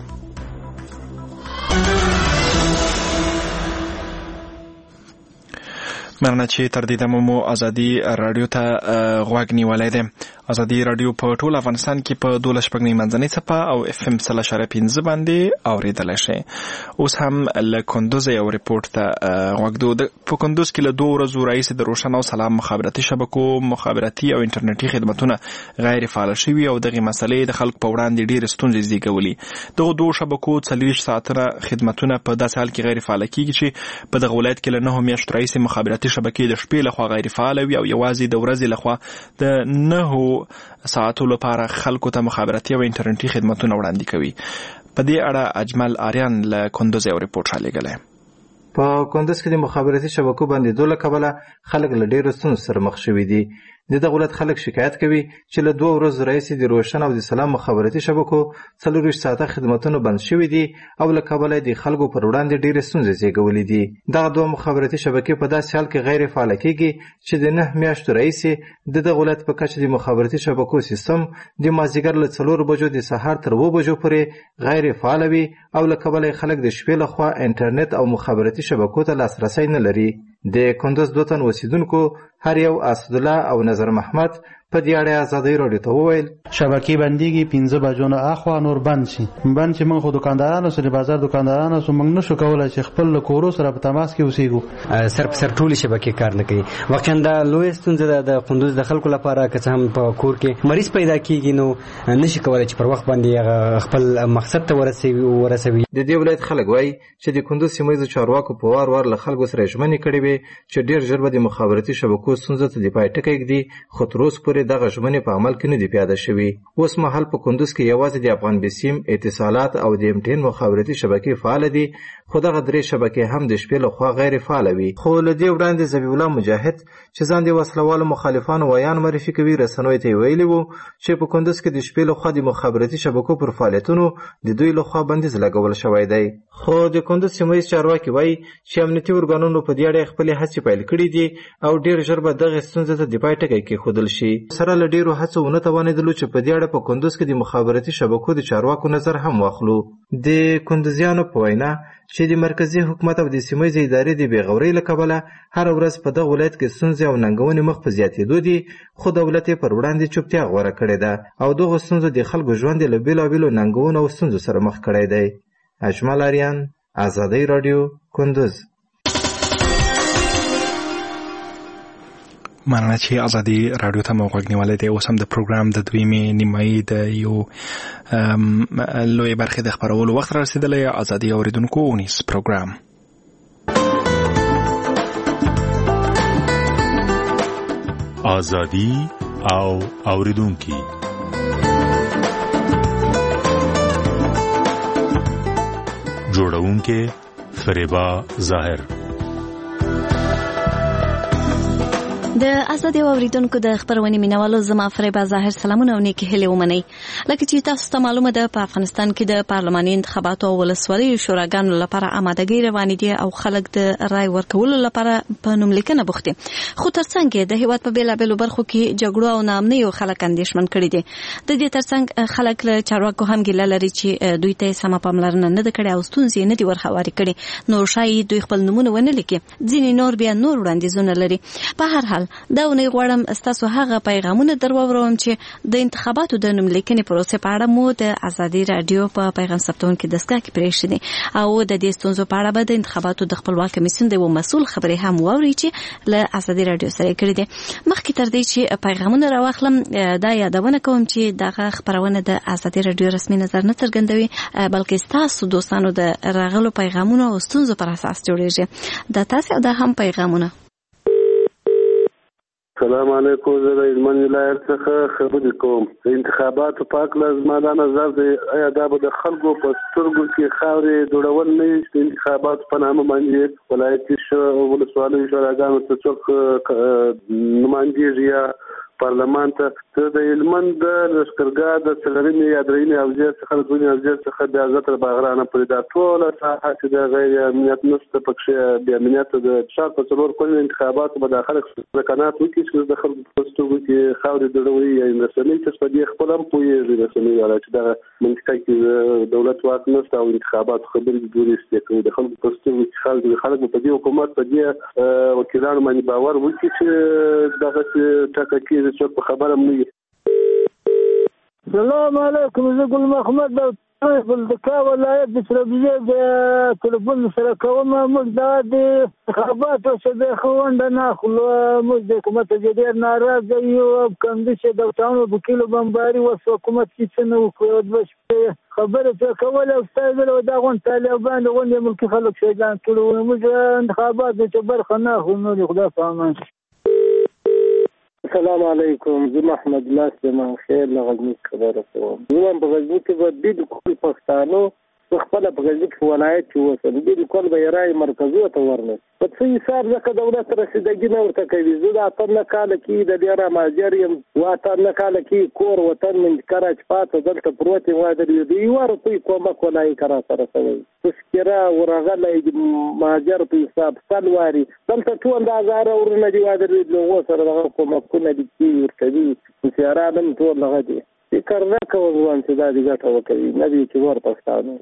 مننه چې تر دې دمه مو ازادي راډیو ته غوږ نیولی دی. ازادي راډیو په ټول افغانستان کې په 12 منځنۍ څپه او FM 0.5 باندې اورېدلی شئ. اوس هم له کندوز یو ریپورټ ته غوږ دو. په کندوز کې له 2 ورځو راهیسې د روشن او سلام مخابراتي شبکو مخابراتي او انټرنیټي خدمتونه غیر فعال شوي او دغه مسلې د خلکو په وړاندې ډېرې ستونزې زیږولي. دغه 2 شبکو 40 ساعته خدمتونه په داسې حال کې غیر فعال کیږي چې په دغه ولایت کې له 9 میاشتو راهیسې مخابراتي شبکې د شپې لخوا غیر فعال وي او یوازې د ورځې لخوا د 9 ساعتو لپاره خلکو ته مخابراتي او انټرنیټي خدمتونه وړاندې کوي. په دې اړه اجمل آریان له کندوز یو ریپورټ رالیږلی. په کندوز کې د مخابراتي شبکو بندېدو له کبله خلک له ډېرو ستونزو سره مخ شوي دي. د دغه ولایت خلک شکایت کوي چې له 2 ورځو راهیسې د روشن او د سلام مخابراتي شبکو 40 ساعته خدمتونه بند شوي دي او له کبله د خلکو پر وړاندې ډېرې ستونزې زیږولې دي. دغه 2 مخابراتي شبکې په داسې حال کې غیر فعاله کېږي چې د 9 میاشتو راهیسې د دغه ولایت په کچه د مخابراتي شبکو سیستم د مازدیګر له 4 بجو د سهار تر 2 بجو پورې غیر فعال وي او له کبله خلک د شپې لخوا انټرنیټ او مخابراتي شبکو ته لاسرسی نه لري. د کندوز 2 تن اوسیدونکو هر یو اسدالله او نظر محمد په دې اړه ازادي راډیو ته وویل شبکې بنديږي 15 بجو نه اخوا نور بند شي چې موږ خو دکاندارانو سره بازار دکاندارانو سره موږ نشو کولای چې خپل کورو سره په تماس کې اوسېګو. سر ټولې شبکې کار نه کوي. واقعا دا لوی ستونزه ده د کندوز د خلکو لپاره که څه هم په کور کې مریض پیدا کیږي نو نشي کولای چې پر وخت باندې خپل مقصد ته ورسوي. د دې ولایت خلک وایي چې د کندوز سیمه ییزو چارواکو په وار له خلکو سره ژمنې کړې وي چې ډېر ژر به د مخابراتي شبکو ستونزه ته د پای ټکی ږدي، خو تر اوسه پورې پورې دغه ژمنې په عمل کې نه دي پیاده شوي. اوس مهال په کندوز کې یوازې د افغان بسیم اتصالات او د M10 مخابراتي شبکې فعال دي، خو دغه درې شبکې هم د شپې لخوا غیر فعال وي. خو له دې وړاندې ذبیح الله مجاهد چې ځان د وسلوالو مخالفانو ویان معرفي کوي رسنیو ته ویلي وو چې په کندوز کې د شپې لخوا د مخابراتي شبکو پر فعالیتونو د دوی لخوا بندیز لګول شوی دی. خو د کندوز سیمه ییز چارواکي وایي چې امنیتي ارګانونو په دې اړه خپلې هڅې پیل کړي دي او ډېر ژر به دغه ستونزې ته د پای ټکی کېښودل شي. سره له ډېرو هڅو ونه توانېدلو چې په دې اړه په کندوز کې د مخابراتي شبکو د چارواکو نظر هم واخلو. د کندوزیانو په وینا چې د مرکزي حکومت او د سیمه ییزې ادارې د بېغورۍ له کبله هره ورځ په دغه ولایت کې ستونزې او ننګونې مخ په زیاتېدو دي، خو دولت یې پر وړاندې چوپتیا غوره کړې ده او دغو ستونزو د خلکو ژوند یې له بېلابېلو ننګونو او ستونزو سره مخ کړی دی. اجمل آریان، آزادۍ راډیو، کندوز. مننه چې ازادي رادیو ته مو غوږ نیولی دی. اوس هم د پروګرام د دویمې نیمایي د یو لوی برخې د خپرولو وخت را رسېدلی. ازادي اورېدونکو اونیز پروګرام ازادي او اورېدونکي جوړونکي فریبا ظاهر. د ازادي اوریدونکو د خبرونې مینوالو زما فریبا ظاهر سلامونه او نیکی هیلې ومنئ. لکه چې تاسو ته معلومه ده په افغانستان کې د پارلماني انتخاباتو او ولسوالیو شوراګانو لپاره آمادګۍ روانې دي او خلک د رای ورکولو لپاره په نوملیکنه بوخت دي. خو ترڅنګ د هیواد په بیلابیلو برخو کې جګړو او ناامنیو خلک اندېښمن کړي دي. د دې ترڅنګ خلک له چارواکو هم ګیله لري چې دوی ته سمه پاملرنه نه ده کړې او ستونزې نه دي ورهواري کړي، نو شاید دوی خپل نومونه ونه لیکي. ځینې نور بیا نور وړاندیزونه لري. په هر حال دا ونې غواړم ستاسو هغه پیغامونه درواورم چې د انتخاباتو د نوملیکنې پروسې په اړه مو د ازادي رادیو په پیغام ثبتونکو دستګاه کې پرېښې دي او د دې ستونزو په اړه به د انتخاباتو د خپلواک کمیسیون د یو مسؤل خبرې هم واوري چې له ازادي رادیو سره کړې دي. مخکې تر دې چې پیغامونه راواخلم دا یادونه کوم چې دغه خبرونه د ازادي رادیو رسمي نظر نه څرګندوي بلکې ستاسو دوستانو د راغلو پیغامونو او ستونزو پر اساس جوړیږي. دا تاسو د هم پیغامونه. السلام علیکم. زه د هلمند ولایت څخه خبرې کوم. د انتخاباتو په هکله زما دا نظر دی، آیا دا به د خلکو په سترګو کې خاورې دوړول نه وي چې د انتخاباتو په نامه باندې ولایتي ولسوالیو شوراګانو ته څوک نمایندګېږي یا پارلمان ته د هلمند د لښکرګاه د څلورمې یا درېیمې حوزې څخه د دویمې حوزې څخه د زیاتره باغرانه پورې دا ټوله ساحه چې د غیر امنیت نشته پکښې بې امنیته د شاید په څلور کلونو انتخاباتو به دا خلک سکنات وکړي چې د خلکو په سترګو کې خاورې دوړوي یا رسنۍ چې په دې خپل هم پوهېږي رسنۍ والا چې دغه منطقه کې دولت واک نشته او انتخاباتو خبرې دوی استې کوي. د خلکو په سترګو کې خلک په دې حکومت په دې وکیلانو باندې باور وکړي چې دغه ټاکه کېږي څوک په خبره هم نه وي. السلام علیکم. زه ګل محمد بلدکا ولایت د سربیزې د تلیفون سره کوم. موږ دا د انتخاباتو څخه خونده نه اخلو. موږ د حکومت ډېر ناراضه یو. کندوز چې د ټاونو په کیلو بمباري وس حکومت هیڅ نه وکړ. بس خبره څه کوله او ستاسو دا غون طالبان غون ملکی خلک شیطان کړو. موږ انتخابات چې برخه نه اخلو. نو خدا په امان. السلام علیکم. زه محمد لاس زمان خیر له غزني خبره کوم. زه په غزني کې به بالکل پښتانه خپل په غزني کې ولایت کې وسل بالکل به رای مرکزي ته ورنه په څه حساب ځکه دولت رسیدګي نه ورته کوي. زه د اتل کال کې د ډیره ماجریم واتل کال کې کور وطن من کراچ پات دلته پروت و د دې واره په کومه کولای کرا سره سوي تذکره ورغله ماجر په حساب سلواري دلته ټول د هزار ورنه دی وادر له سره دغه کومه کونه دي ورته دي چې ارادم ټول لغه دي فکر نه کوم چې دا دي ګټه وکړي نه دي چې ور پښتانه.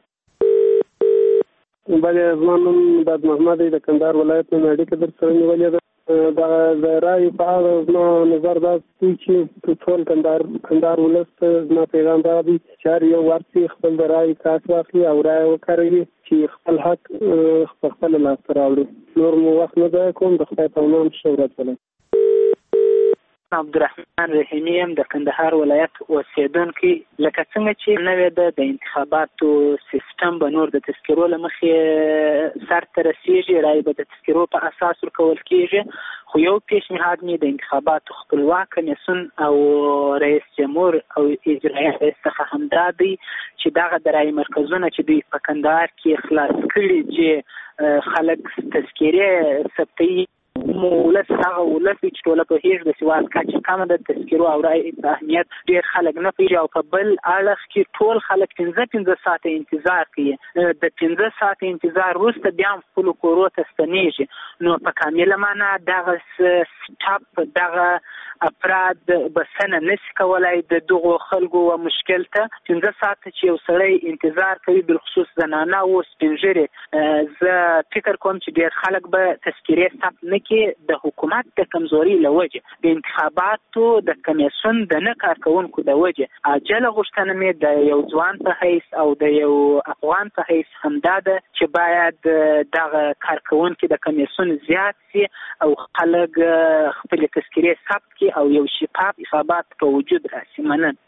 بله زمانم د محمد د کندهار ولایت نه اړیکه در سره نیولې ده. د رای په اړه زما نظر دا دی چې ټول کندهار ولس ته زما پیغام دا دی چې هر یو ورسي خپل د رای کارت واخلي او رای وکاروي چې خپل حق خپل لاسته راوړي. نور مو وخت نه ضایع کوم. د خدای په امان شهرت ولرم. عبدالرحمن رحیمی هم د کندهار ولایت اوسیدونکی. لکه څنګه چې نوې د انتخاباتو سیستم به نور د تذکرو له مخې سر ته رسیږي، رای به د تذکرو په اساس ورکول کیږي، خو یو پیشنهاد مې د انتخاباتو خپلواک کمیسیون او رئیس جمهور او اجرایه رئیس څخه همدا دی چې دغه د رایې مرکزونه چې دوی په کندهار کې خلاص کړي چې خلک تذکیرې ثبتوي ولس هغه ولس چې ټوله پوهېږي د سواد کچه کمه ده تذکیرو او رایې په اهمیت ډېر خلک نه پوهېږي او په بل اړخ کې ټول خلک 15 ساعته انتظار کوي د 15 ساعته انتظار وروسته بیا هم خپلو کورو ته ستنېږي نو په کامله معنا دغه سټاپ دغه افراد بسنه نشي کولای د دغو خلکو و مشکل ته 15 ساعته چې یو سړی انتظار کوي بالخصوص زنانه او سپینږیري زه فکر کوم چې ډېر خلک به تذکیرې ثبت نه کړي د حکومت د کمزوري له وجې د انتخاباتو د کمیسیون د نه کار کوونکو د وجې عاجله غوښتنه مې د یو ځوان په حیث او د یو افغان په حیث همدا ده چې باید دغه کارکوونکي د کمیسیون زیات سي او خلک خپل تذکیرې ثبت کړي او یو شفاف انتخابات په وجود راسي. مننه.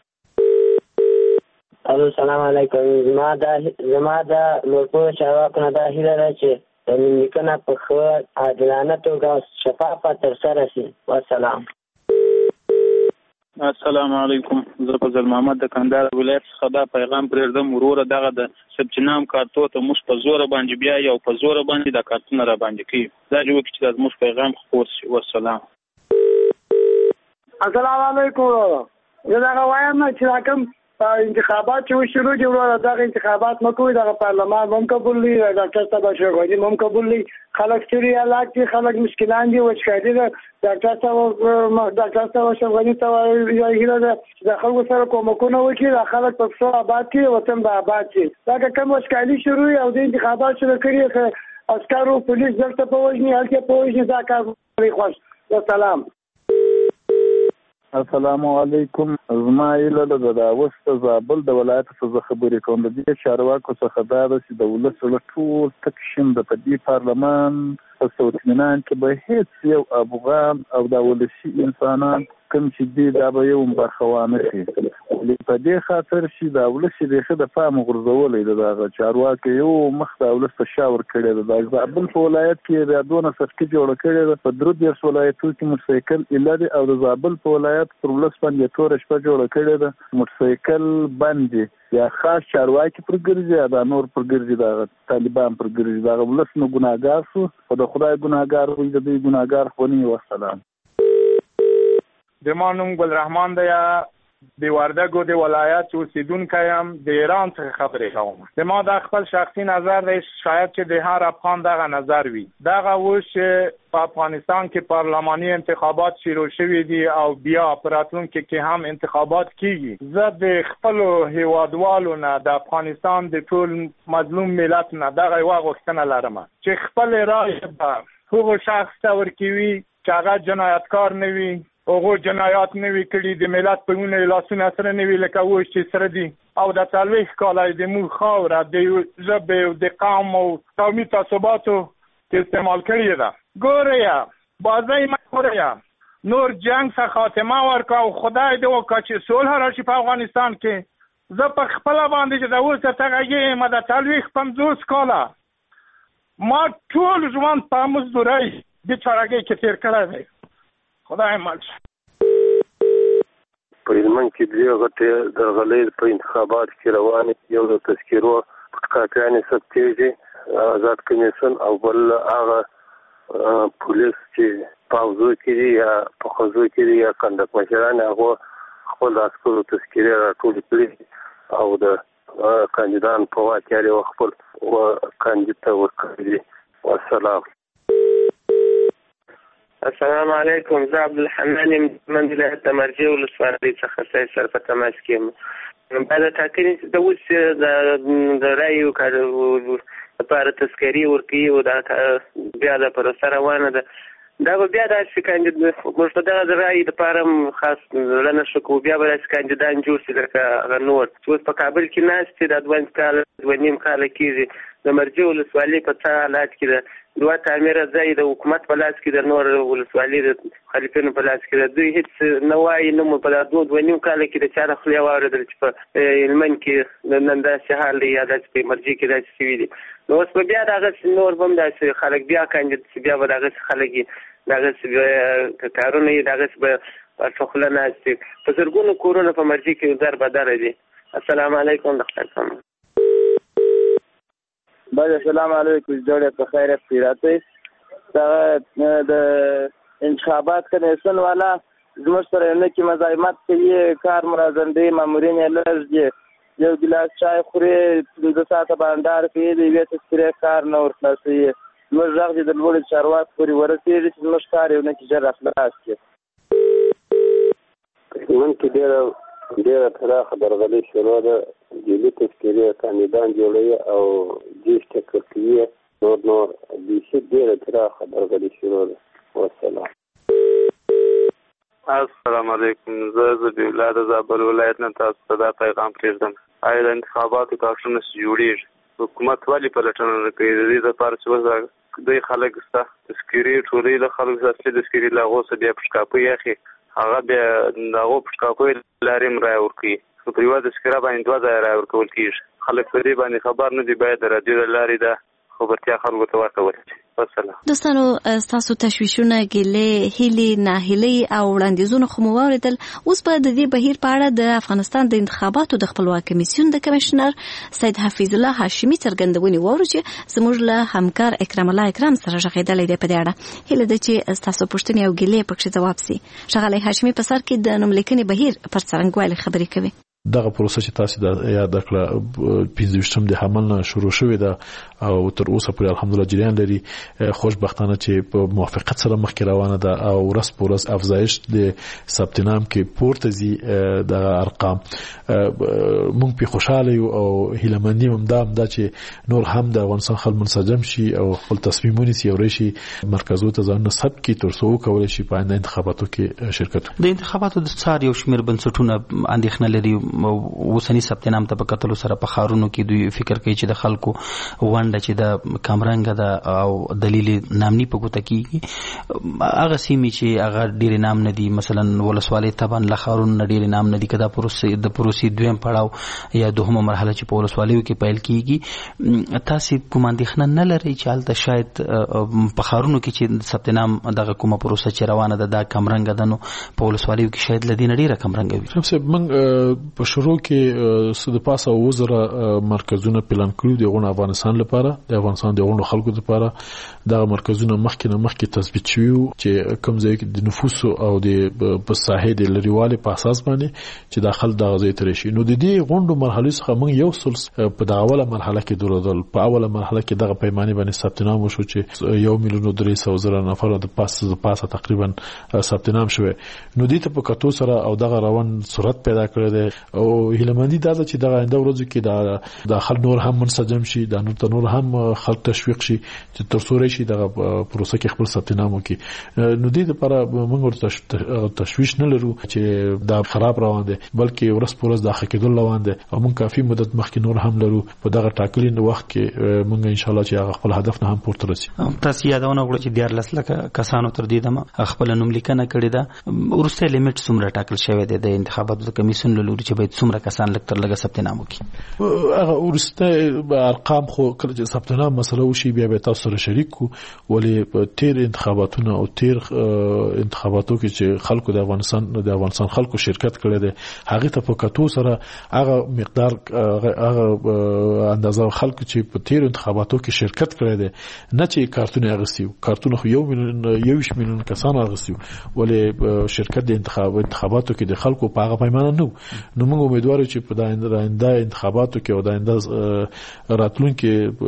السلام علیکم. زما د نورپور چارواکو نه دا هیله ده چې لیکنه په ښه عادلانه توګه شفافه ترسره شي. والسلام. السلام علیکم. زه فضل محمد د کندهار ولایت څخه دا پیغام پرېږدم وروره دغه د سبچنام کارتو ته موږ په زوره باندې بیا یو په زوره باندې دا کارتونه را باندې کوي دا چې وکړي چې دا زموږ پیغام خپور شي. والسلام. السلام علیکم. زه دغه وایم چې راکم انتخابات چې شروع دي وروره دغه انتخابات مکوئ دغه پارلمان هم قبول دي ډاکټر صاحب اشرف غني هم قبول دي خلک چې علاج دي خلک مشکلان دي وچکالي ده ډاکټر صاحب اشرف غني ته یو هیله ده چې د خلکو سره کومکونه وکړي د خلک په څو آباد کې وطن به آباد شي دا کوم وچکالي شروع او د انتخابات شروع کړي عسکرو پولیس دلته په وژني هلته په وژني دا کار کوي. خوش. والسلام. السلام علیکم. زما ایله ده د اوس زابل د ولایت څخه خبرې کوم د دې چارواکو څخه دا ده چې د ولس له ټول تک شین د دې پارلمان په اطمینان کې به هیڅ یو افغان او د ولسي انسانان کوم چې دی دا به یو برخوانه شي په دې خاطر چې د ولسي ریښه د پام غورځولې د دغه چارواکو یو مخ د ولس په شاور کړی د زابل په ولایت کې د دونه سرکې جوړ کړي د په درود یې ولایتو کې موټرسایکل اله او د زابل په ولایت پر ولس باندې تور شپه جوړ کړي د موټرسایکل باندې یا خاص چارواکي پر ګرځي دا نور پر ګرځي د طالبان پر ګرځي دا ولس نو ګناګار شو او د خدای ګناګار وي د دې ګناګار خوني. والسلام. د ما نوم ګل رحمان دی د وردګو د ولایت اوسیدونکی یم د ایران څخه خبرې کوم. د ما د خپل شخصي نظر دی شاید چې د هر افغان دغه نظر وي دغه اوس په افغانستان کې پارلماني انتخابات شروع شوي دي او بیا په راتلونکي کې هم انتخابات کیږي. زه د خپلو هیوادوالو نه د افغانستان د ټول مظلوم ملت نه دغه یوه غوښتنه لرم چې خپل رایې به هغو شخص ته ورکوي چې هغه جنایتکار نه وي هغو جنایات نه وي کړي د ملت په وینو لاسونه سره نه وي لکه اوس چې سره دي او د 40 کاله د موږ خاوره د ژبې او د قوم او قومي تعصباتو استعمال کړې ده. ګورئ بازۍ مه ګورئ نور جنګ څخه خاتمه ورکړه او خدای دې وکړه چې صلح راشي په افغانستان کې. زه په خپله باندې چې د اوس څخه یم د 40-50 کاله ما ټول ژوند په مزدورۍ د چارګۍ کې تېر کړی دی. خدای مل شه. په هلمند کې دوه غټې درغلۍ په انتخابات کې روانې یو د تذکیرو کاپیانې ثبتېږي آزاد کمیسیون او بل هغه پولیس چې پاوزو کې دي یا په ښځو کې دي یا کندک مشران هغو خپل عسکرو تذکیرې راټولې کړي او د کاندیدان په واکیاري او خپل کاندید ته ورکړي دي. والسلام. السلام علیکم. زه عبدالحنان یم من ولایت د مرجې ولسوالۍ څخه ستاسو سره په تماس کې یم. بعد ټاکنې د اوس د رایو لپاره تذکرې ورکوي او دا بیا د پروسه روانه ده دا به بیا داسې کاندید موږ په دغه د رایې دپاره خاص زړه نه ښه کوو بیا به داسې کاندیدان جوړ شي لکه هغه نور چې اوس په کابل کې ناست دي دا 2 کاله 2.5 کاله کېږي د مرجې ولسوالۍ په څه حالات کې ده دوه تعمیره ځای د حکومت په لاس کې د نور ولسوالۍ د مخالفینو په لاس کې ده دوی هېڅ نه وایي نه مو په دا 2.5 کاله کې د چا د خولې واورېدل چې په هلمند کې نن داسې حال دی یا داسې په مرجې کې داسې شوي دي نو اوس به بیا دغسې نور به هم داسې خلک بیا کاندید شي بیا به دغسې خلک دغه کارونه یې دغه به څخله ناشته په زرګونو کورونه په مرجي کې در بدر دي. السلام علیکم ډاکټر صاحب. باید السلام علیکم جوړه په خیر پیراته د انتخابات کمیسیون والا زموږ سره نه کې مزاحمت کوي، کار مرازندې مامورین لږ یو ګلاس چای خوري 2 ساعته باندې کوي د یوه تذکره کار نه ورخلاصي. موږ راغلي د لوړ چارواکو پورې ورسېږي چې موږ کار یو نه کې جره خلاص کړي. من کې ډېره پراخه درغلي شروع ده، جلي تذکرې کاندیدان جوړوي او جیش ټکر کوي، نور بیخي ډېره پراخه درغلي شروع ده. والسلام. السلام علیکم. زه ذبیح الله د زابل ولایت نه تاسو ته دا پیغام پرېږدم. آیا د انتخاباتو کارتونه جوړېږي؟ حکومت ولې پلټنه نه کوي؟ د دې لپاره چې اوس دوی خلک ستا تذکرې ټولوي، له خلکو څخه اصلي تذکرې له هغو څخه بیا پټکاپۍ اخلي، هغه بیا د هغو پټکاپۍ لارې هم رایه ورکوي. په یوه تذکره باندې 2 ځایه رایه ورکول کېږي. خلک په دې باندې خبر نه دي، باید د راډیو له لارې دا خبرتیا خلکو ته ورکول شي. دوستانو، تاسو تشویشونه، ګیلې، هیلې، ناهیلۍ او وړاندیزونه خو مو واورېدل. اوس به د دې بهیر په اړه د افغانستان د انتخاباتو د خپلواک کمیسیون د کمشنر سید حفیظ الله هاشمي څرګندونې واورو چې زموږ له همکار اکرام الله اکرام سره غږېدلی دی. په دې اړه هیله ده چې تاسو پوښتنې او ګیلې پکې ځواب سي. ښاغلی هاشمي په سر کې د نوملیکنې بهیر پر څرنګوالي خبرې کوي. دغه پروسه چې تاسو د یاد کړه 25 د حمل نه شروع شوې ده او تر اوسه پورې الحمدلله جریان لري. خوشبختانه چې په موافقت سره مخکې روانه ده او ورځ په ورځ افزایش د ثبت نام کې پورته زی د ارقام. مونږ په خوشاله یو او هیلمندي هم دا چې نور هم د افغانستان خلک منسجم شي او خپل تصمیمونه سي او رشي مرکزو ته ځان نسب کې تر څو کولای شي په آینده انتخاباتو کې شرکت. د انتخاباتو د څار یو شمېر بنسټونه اندېښنه لري. اوسنی ثبت نام ته په کتلو سره په خارونو کې دوی فکر کوي چې د خلکو ونده چې د کمرنګ ده او دلیل نامني په ګوته کېږي. هغه سیمې چې هغه ډېر نام نه دي، مثلا ولسوالۍ تبان له خارونو نه ډېر نام نه دي، که دا پروسې دویم پړاو یا دوهمه مرحله چې په ولسوالیو کې پیل کېږي، تاسې کوم اندېښنه نه لرئ چې هلته شاید په خارونو کې چې ثبت نام دغه کومه پروسه چې روانه ده دا کمرنګه ده، نو په ولسوالیو کې شاید له دې نه ډېره کمرنګه وي؟ په شروع کې د پاسه 2000 مرکزونه پلان کړو د افغانستان لپاره، د افغانستان د خلکو لپاره. دا مرکزونه مخکې تثبیت شوي چې کوم ځای کې د نفوس او د په ساحې د لريوالي په اساس باندې چې داخل د غزې تر شي. نو د دې غونډو مرحله څخه موږ یو سلس په اوله مرحله کې درودل. په اوله مرحله کې دغه پیمانه باندې ثبت نام وشو چې 1,300,000 نفر د پاسه تقریبا ثبت نام شوه. نو دې ته په کتو سره او دغه روان صورت پیدا کړی دی او هیلمندي دا چې دغه آینده ورځو کې د خلک نور هم منسجم شي، د نور هم خلک تشویق شي چې تر څو راشي دغه پروسه کې خپل ثبت نام وکړي. نو دې لپاره موږ تشویش نه لرو چې دا خراب روان دي، بلکې ورځ په ورځ د حقیقت روان دي او موږ کافي مدت مخکې نور هم لرو. په دغه ټاکلي وخت کې موږ ان شاء الله چې هغه خپل هدف نه هم پورته رسي. تاسو یادونه وکړه چې 14 لک کسانو تر دې دمه خپل نوملیکنه کړې ده. ورسته لیمټ څومره ټاکل شوی دی د انتخاباتو کمیسیون له لوري چې باید څومره کسان لکتر لګه ثبت نام وکړي؟ هغه ورسته ارقام خو کله چې ثبت نام مسله وشي بیا به تاسو سره شریک کو. ولې تیر انتخاباتونه او تیر انتخاباتو کې چې خلکو د افغانستان خلکو شرکت کړي دي، هغه ته په کتو سره هغه مقدار هغه اندازه خلکو چې په تیر انتخاباتو کې شرکت کړي دي نه چې کارتونه اغستیو. کارتونه خو 1 میلیون کسان اغستیو، ولې شرکت د انتخاباتو کې د خلکو په هغه پیمانه نو موږ امیدوار چې په آینده انتخاباتو کې او د آینده راتلونکو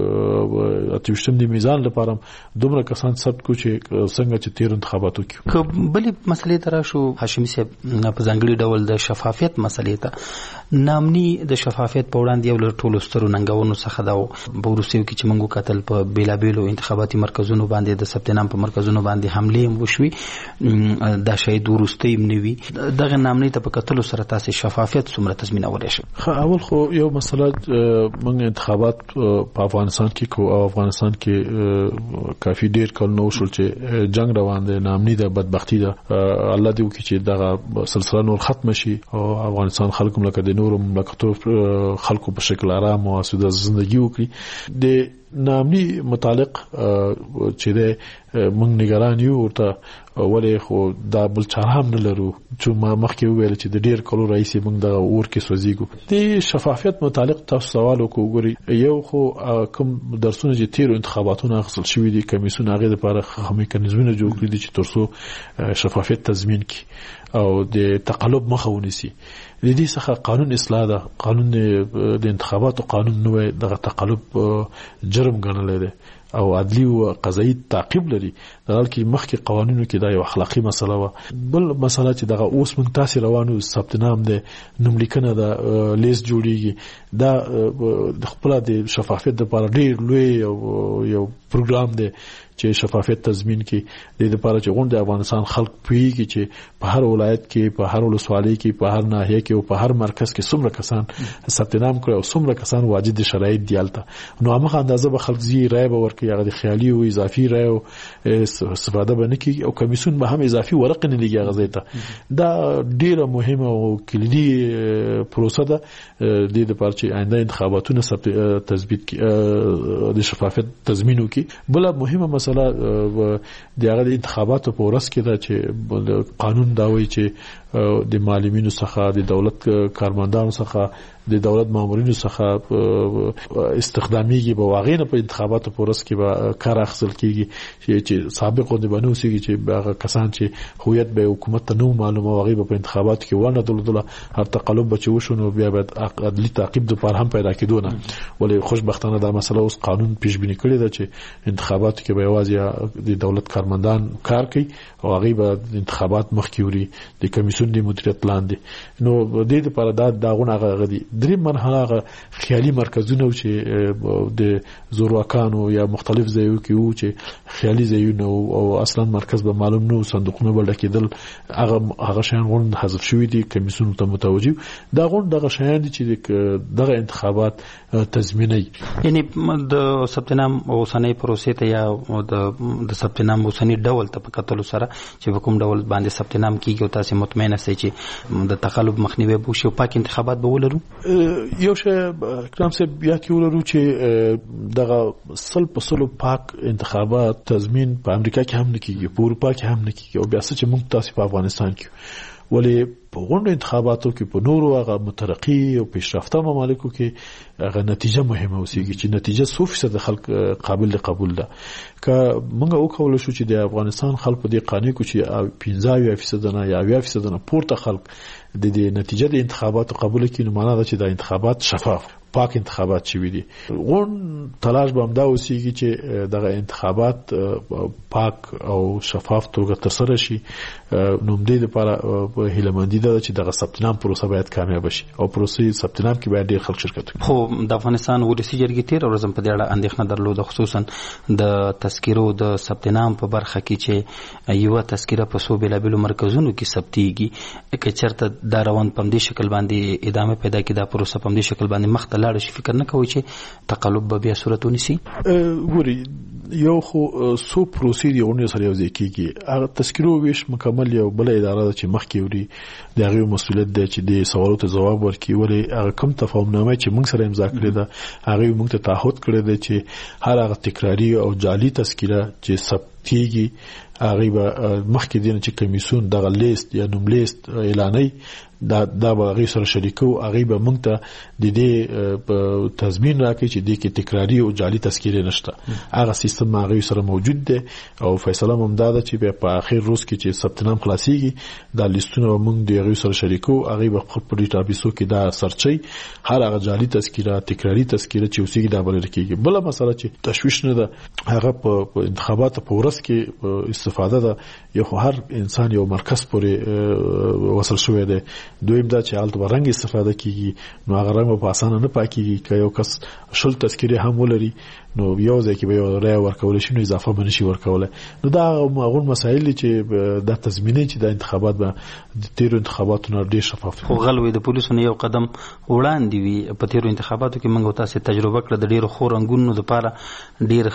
اتوشتم د میزان لپاره دومره کسان ثبت کو چې څنګه چې تیر انتخاباتو کې. بلې مسلې تر شو هاشمي صاحب په ځانګړي ډول د شفافیت مسلې ته نامني د شفافیت په وړاندې یو له ټولو سترو ننګونو څخه دا په روسیو کې چې موږ قتل په بیلابیلو انتخاباتي مرکزونو باندې د ثبت نام په مرکزونو باندې حمله هم وشوي. دا شاید ورستۍ منوي دغه نامني ته په کتلو سره تاسو شفافیت څومره تضمین اورئ شي؟ اول خو یو مسله موږ انتخابات په افغانستان کې کو او افغانستان کې کافي ډیر کال نو شول چې جنگ روان دی، نامني ده، بدبختی ده. الله دې وکړي چې دغه سلسله نور ختم شي او افغانستان خلک هم لکه د نورو مملکتونو خلکو په شکل آرام او آسوده ژوندۍ وکړي. د نامني متعلق چې د موږ نگران یو ورته ولې خو دا بل چاره هم نه لرو چې ما مخکې وویل چې د ډیر کلو رئیس موږ د اور کې سوځيګو د شفافیت متعلق تاسو سوال وکړئ یو خو کوم درسونه چې تیر انتخاباتونه اخیستل شوی دي کمیسیون هغه لپاره میکانیزمونه جوړ کړی دي چې ترڅو شفافیت تضمین کړي او د تقلب مخه ونیسي د دې څخه قانون اصلاح ده قانون د انتخاباتو قانون نو دغه تقلب جرم ګڼل دی او عدلی او قضایي تعقیب لري دلته مخکې قوانینو کې دا یو اخلاقی مسله و بل مسله چې دغه اوس موږ تاسو روانو ثبت نام ده نوملیکنه ده لیست جوړیږي دا د خپل د شفافیت لپاره ډیر لوی یو پروګرام دی چې شفافیت تضمین کړي د لپاره چې غونډه افغانستان خلک پیږي چې په هر ولایت کې په هر ولسوالۍ کې په هر ناحیه کې او په هر مرکز کې څومره کسان ثبت نام کړي او څومره کسان واجد شرایط دیالته نو هغه اندازه به خلک زی رای به ورکړي هغه د خیالي او اضافي رای او استفاده به نه کوي او کمیسیون به هم اضافي ورق نه لګي هغه ځای دا ډیره مهمه او کلیدي پروسه ده د لپاره چې آینده انتخاباتونه تثبیت د شفافیت تضمین وکړي بل مهمه مسله د هغه د انتخاباتو په ورځ کې دا چې قانون دا وایي چې د معلمینو څخه د دولت کارمندانو څخه د دولت مامورینو څخه استخداميږي به واغې په انتخاباتو په ورځ کې به کار اخیستل کیږي چې سابق د بنو سیږي چې هغه کسان چې هویت به حکومت ته نو معلومه واغې په انتخاباتو کې ونه دلدله هر تقلب به چوشونو بیا به عدلي تعقیب د پر هم پیدا کېدونه ولې خوشبختانه دا مسله اوس قانون پیش بینی کړی دا چې انتخاباتو کې به یوازې د دولت کارمندان کار کوي او هغه به انتخابات مخکې وړي د کمیسیون د مدیریت لاندې نو د دې لپاره دا غونه غدي درې مرحله خیالي مرکزونه چې د زورواکانو یا مختلف ځایو کې وو چې خیالي ځایونه او اصلا مرکز به معلوم نو صندوقونه بل کېدل هغه شیان غون حذف شوی دي کمیسیون ته متوجه دا غون دغه شیان دي چې دغه انتخابات تضمینوي یعنی د ثبت نام اوسنۍ پروسې ته یا د ثبت نام اوسنۍ ډول ته په کتلو سره چې کوم ډول باندې ثبت نام کیږي او تاسو مطمئنه سئ چې د تقلب مخنیوي به شي او پاک انتخابات به ولرو یو شی اکرام صاحب بیا کې ولرو چې دغه سل په سلو پاک انتخابات تضمین په امریکا کې هم نه کیږي په اروپا کې هم نه کیږي او بیا چې موږ تاسو په افغانستان کې ولې په غونډو انتخاباتو کې په نورو هغه مترقي او پیشرفته ممالکو کې هغه نتیجه مهمه اوسېږي چې نتیجه 100% د خلک قابل قبول ده که موږ وکول شو چې د افغانستان خلک په دې قانون کې چې 15% نه یا 20% نه پورته خلک د دې نتیجه د انتخاباتو قبول کړي نو معنی دا چې د انتخابات شفاف پاک انتخابات شوي دي غون تلاش به همدا اوسېږي چې دغه انتخابات پاک او شفاف توګه ترسره شي نو دې لپاره هیلهمندي ده چې دغه ثبت نام پروسه باید کامیاب شي او پروسې ثبت نام کې باید ډېر خلک شرکت وکړي خو د افغانستان ولسی جرګې تیر ورځ په دې اړه اندېښنه درلوده خصوصا د تذکرو د ثبت نام په برخه کې چې یو تذکره په سو بلابلو مرکزونو کې ثبتيږي که چرته دا روان په دې شکل باندې ادامه پیدا کړي دا پروسه په دې شکل باندې مخ ته لاړ شي فکر نه کوي چې تقلب به بیا صورت ونیسي ګوري یو خو سو پروسې دی اونې سره یو ځای کیږي هغه تذکرو ویش مکمل یو بل اداره چې مخ کې وړي د هغه مسؤلیت دی چې د سوالو ته جواب ورکړي ولې هغه کوم تفاهمنامه چې موږ سره امضا کړې ده هغه موږ ته تعهد کړی دی چې هر هغه تکراری او جعلي تذکره چې ثبتيږي هغه به مخکې دین چې کمیسیون دغه لیست یا نوم لیست اعلاني دا به هغه سره شریکو هغه به موږ ته د دې تضمین راکړي چې د کې تکراری او جعلي تذکره نشته هغه سیستم هغه سره موجود دی او فیصله هم دا ده چې په اخر روز کې چې ثبت نام خلاصيږي دا لیستونه موږ د هغه سره شریکو هغه به خپل په ډیټابیسو کې دا سرچي هر هغه جعلي تذکره تکراری تذکره چې اوسېږي دا بل کېږي بل مسله چې تشویش نه ده هغه په انتخاباتو په ورځ کې استفاده ده یو هر انسان یو مرکز پورې وصل شوی دی دویم دا چې حالت برنګ استفاده کیږي نو هغه رنګ په اسانه نه پاکيږي که یو کس شل تذکره هم ولري نو یو ځکه به یو رای ورکول شي نو اضافه بنشي ورکول نو دا هغه مسایل چې د تضمیني چې د انتخابات به د تیرو انتخاباتو نه ډیر شفاف خو غلوي د پولیسو نه یو قدم وړاندې وي په تیرو انتخاباتو کې موږ تاسو تجربه کړل د ډیرو خورنګونو لپاره ډیر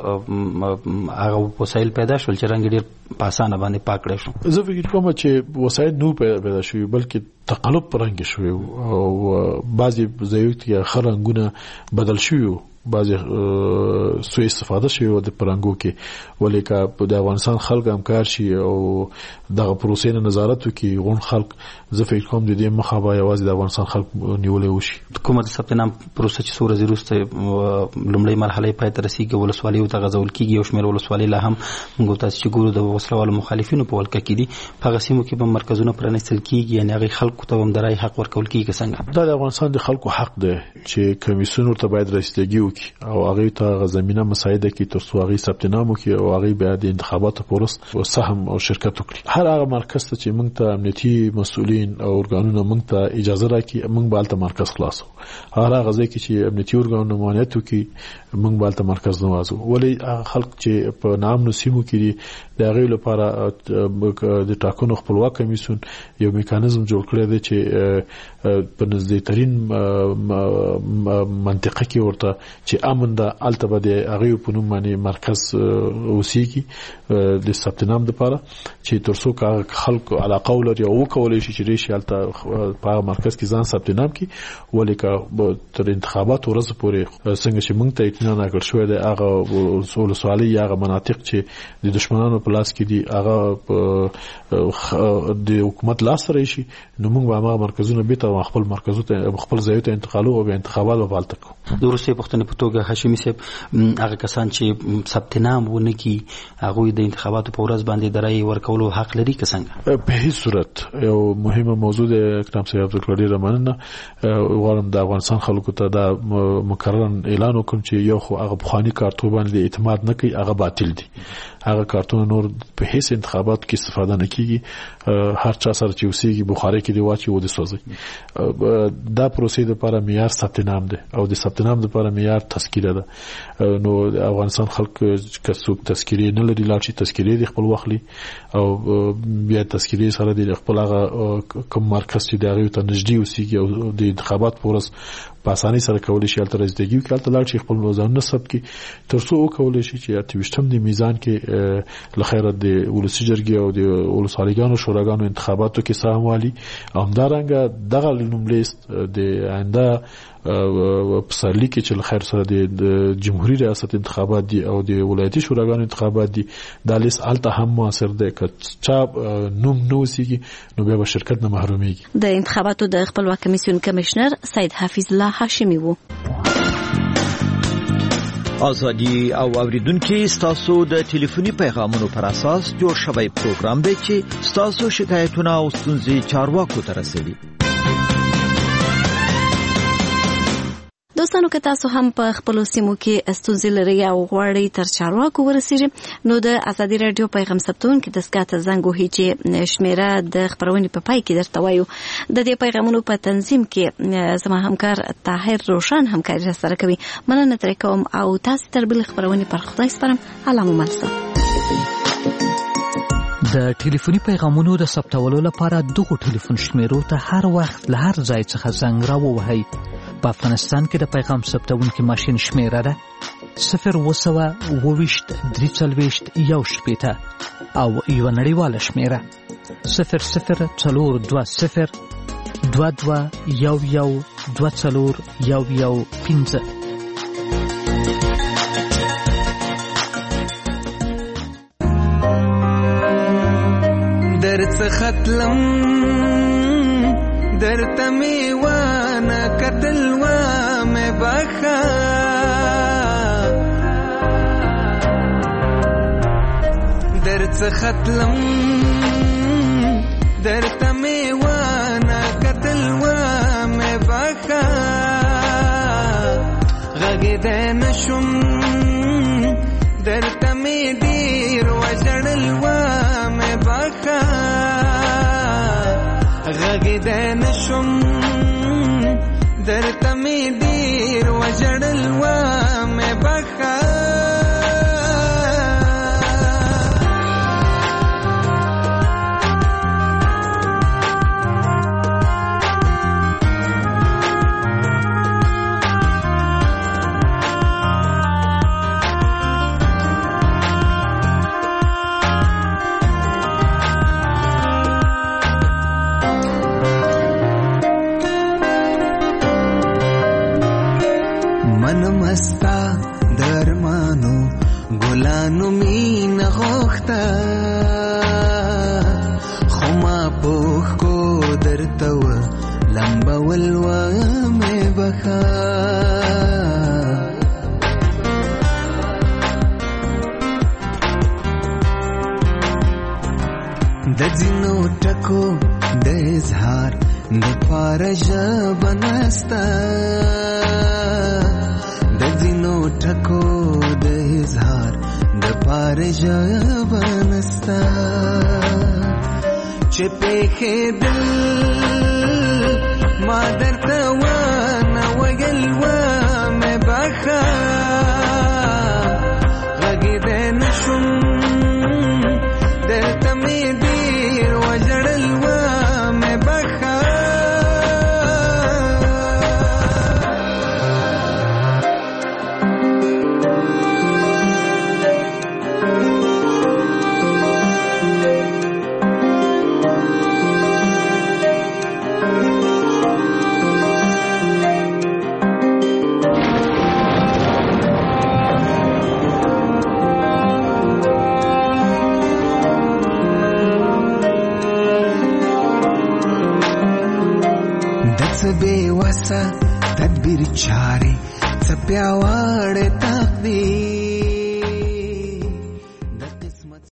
ښه هغه وسایل پیدا شول چې رنګ ډیر په اسانه باندې پاکړې شو زه فکر کوم چې وسایل نو پیدا شوي بلکې تقلب پرنګ شوی او بعضی ځایو کې خرنګونه بدل شوی بعضی سوء استفاده شوی د پرنګو کې ولیکه د افغانستان خلک همکار شي او دغه پروسې نه نظارت وکړي غون خلک زه فکر کوم د دې مخه به یوازې د افغانستان خلک نیولې وشي. حکومت ثبت نام پروسه چې څو ورځې وروسته لومړی مرحله پای ته رسیږي ولسوالۍ ته غځول کیږي او شمېر ولسوالۍ لا هم موږ تاسو چې ګورو د وسلوالو مخالفینو په ولکه کې دي په هغه سیمو کې به مرکزونه پرانیستل کیږي یعنې هغه خلکو ته هم د رای حق ورکول کیږي. څنګه دا د افغانستان د خلکو حق دی چې کمیسیون ورته باید رسیدګي وکړي او هغه ته زمينه مساعده کې تر څو هغه ثبت نام وکړي او هغه به د انتخاباتو پروس سهم او شرکت وکړي. هر هغه مرکز ته چې موږ ته امنیتي مسؤلین او ارګانونه موږ ته اجازه راکړي موږ به الته مرکز خلاصو. هر هغه ځای کې چې امنیتي ارګانونه مانعت وکړي موږ به الته مرکز نوازو. ولی خلک چې په نام نسیمو کې دي د هغه لپاره د ټاکنو خپلواک کمیسیون یو میکانیزم جوړ کړی دی چې په نږدېترین منطقه کې ورته چې امن ده الته به د هغه په نوم باندې مرکز اوسېږي د ثبت نام لپاره چې ترڅو خلک علاقه ولري او وکولای شي چې ریشي الته په مرکز کې ځان ثبت نام کړي. ولیکه تر انتخابات ورځ پورې څنګه چې موږ ته اطمینان راکړ شوی دی هغه ولسوالۍ هغه مناطق چې د دشمنانو په لاس کې دي هغه د حکومت لاس سره شي نو موږ به هغه مرکزونه به ته خپل مرکزو ته خپل ځای ته انتقالو او انتخابات به بالته کوو. د روسي پښتنې په توګه هاشمي صاحب هغه کسان چې ثبت نام ونه کی هغه د انتخاباتو په ورځ باندې د رای ورکولو حق لري که څنګه؟ په هیڅ صورت یو مهمه موضوع ده کلام صاحب عبدالکریم رمانه غواړم د افغانستان خلکو ته دا مکرر اعلان وکړم چې یو خو هغه بخوانی کارتون باندې اعتماد نه کوي هغه باطل دي. هغه کارتون نور په هیڅ انتخابات کې استفاده نه کیږي. هر چا سره چې وسیږي بخاری کې دی واچي و دي سوځي. دا پروسې لپاره معیار ثبت نام ده او د ثبت نام لپاره معیار تذکیره ده. نو افغانستان خلک کڅوک تذکیره نه لري لاړ شي تذکیره دی خپل وخلی او بیا تذکیره سره د خپل هغه کوم مرکز چې دغه ته نږدې وسیږي او د انتخابات پورس په اسانۍ سره کولای شي الته رسیدګي وکړي الته لاړ شي خپل ځان نسب کې ترڅو وکولای شي چې اتويشتم د میزان کې لخیره د ولسی جرګې او د ولسوالیګانو شوراګانو انتخاباتو کې سهم والی همدارنګه دغه نوملیست د آینده پسرلی کې چې لخر سره د جمهوریت ریاست انتخابات دي او د ولایتي شوراګانو انتخابات دي دا لیست الته هم موثر ده که چا نوم نوسیږي نو به شرکت نه محروميږي. د انتخاباتو د خپلواک کمیسیون کمشنر سید حفیظ الله هاشمی وو. ازادي او اوریدونکو ستاسو د ټلیفوني پیغامونو پر اساس جوړ شوی پروګرام دی چې ستاسو شکایتونه او ستونزې چارواکو ته رسوي. دوستانو که تاسو هم په خپل سیمو کې ستونزې لرئ او غواړئ تر چارواکو ورسیږئ نو د ازادي رادیو پیغام ثبتونکو دستګاه ته زنګ وهئ چې شمیره د خبرونې په پای کې درته وایو. د دې پیغامونو په تنظیم کې زما همکار طاهر روشن همکاري سره کوي. مننه ترې کوم او تاسو تر بل خبرونې پر خدای سپارم. الله مو ملسه. د ټلیفوني پیغامونو د ثبتولو لپاره دغه ټلیفون شمیرو ته هر وخت له هر ځای څخه زنګ راووهئ. په افغانستان کې د پیغام ثبتونکو ماشین شمیره ده 022-340-1 او یو نړیواله شمیره 002022112415. درڅ ختلم درته میوانه قتل و مې بخا درڅ ختلم درته میوانه قتل و مې بخا غږېدی نشم درته مې ډېر وژړل و مې بخا غږېدی نشم درته مې ډېر وژړل و مې بخا مینه غوښته خو ما پوښ کو درته و لمبول ومې بخا د ځینو ټکو د اظهار د پاره ژبه نسته د ځینو ټکو د اظهار د پاره ژبه نسته چې پېښېدل ما درته ونه ویل ومې بخه غږېدی نه شوم درته مې ډېر وژړل ومې بخه بے وسه تدبیر چارې څه پیاوړی تقدیر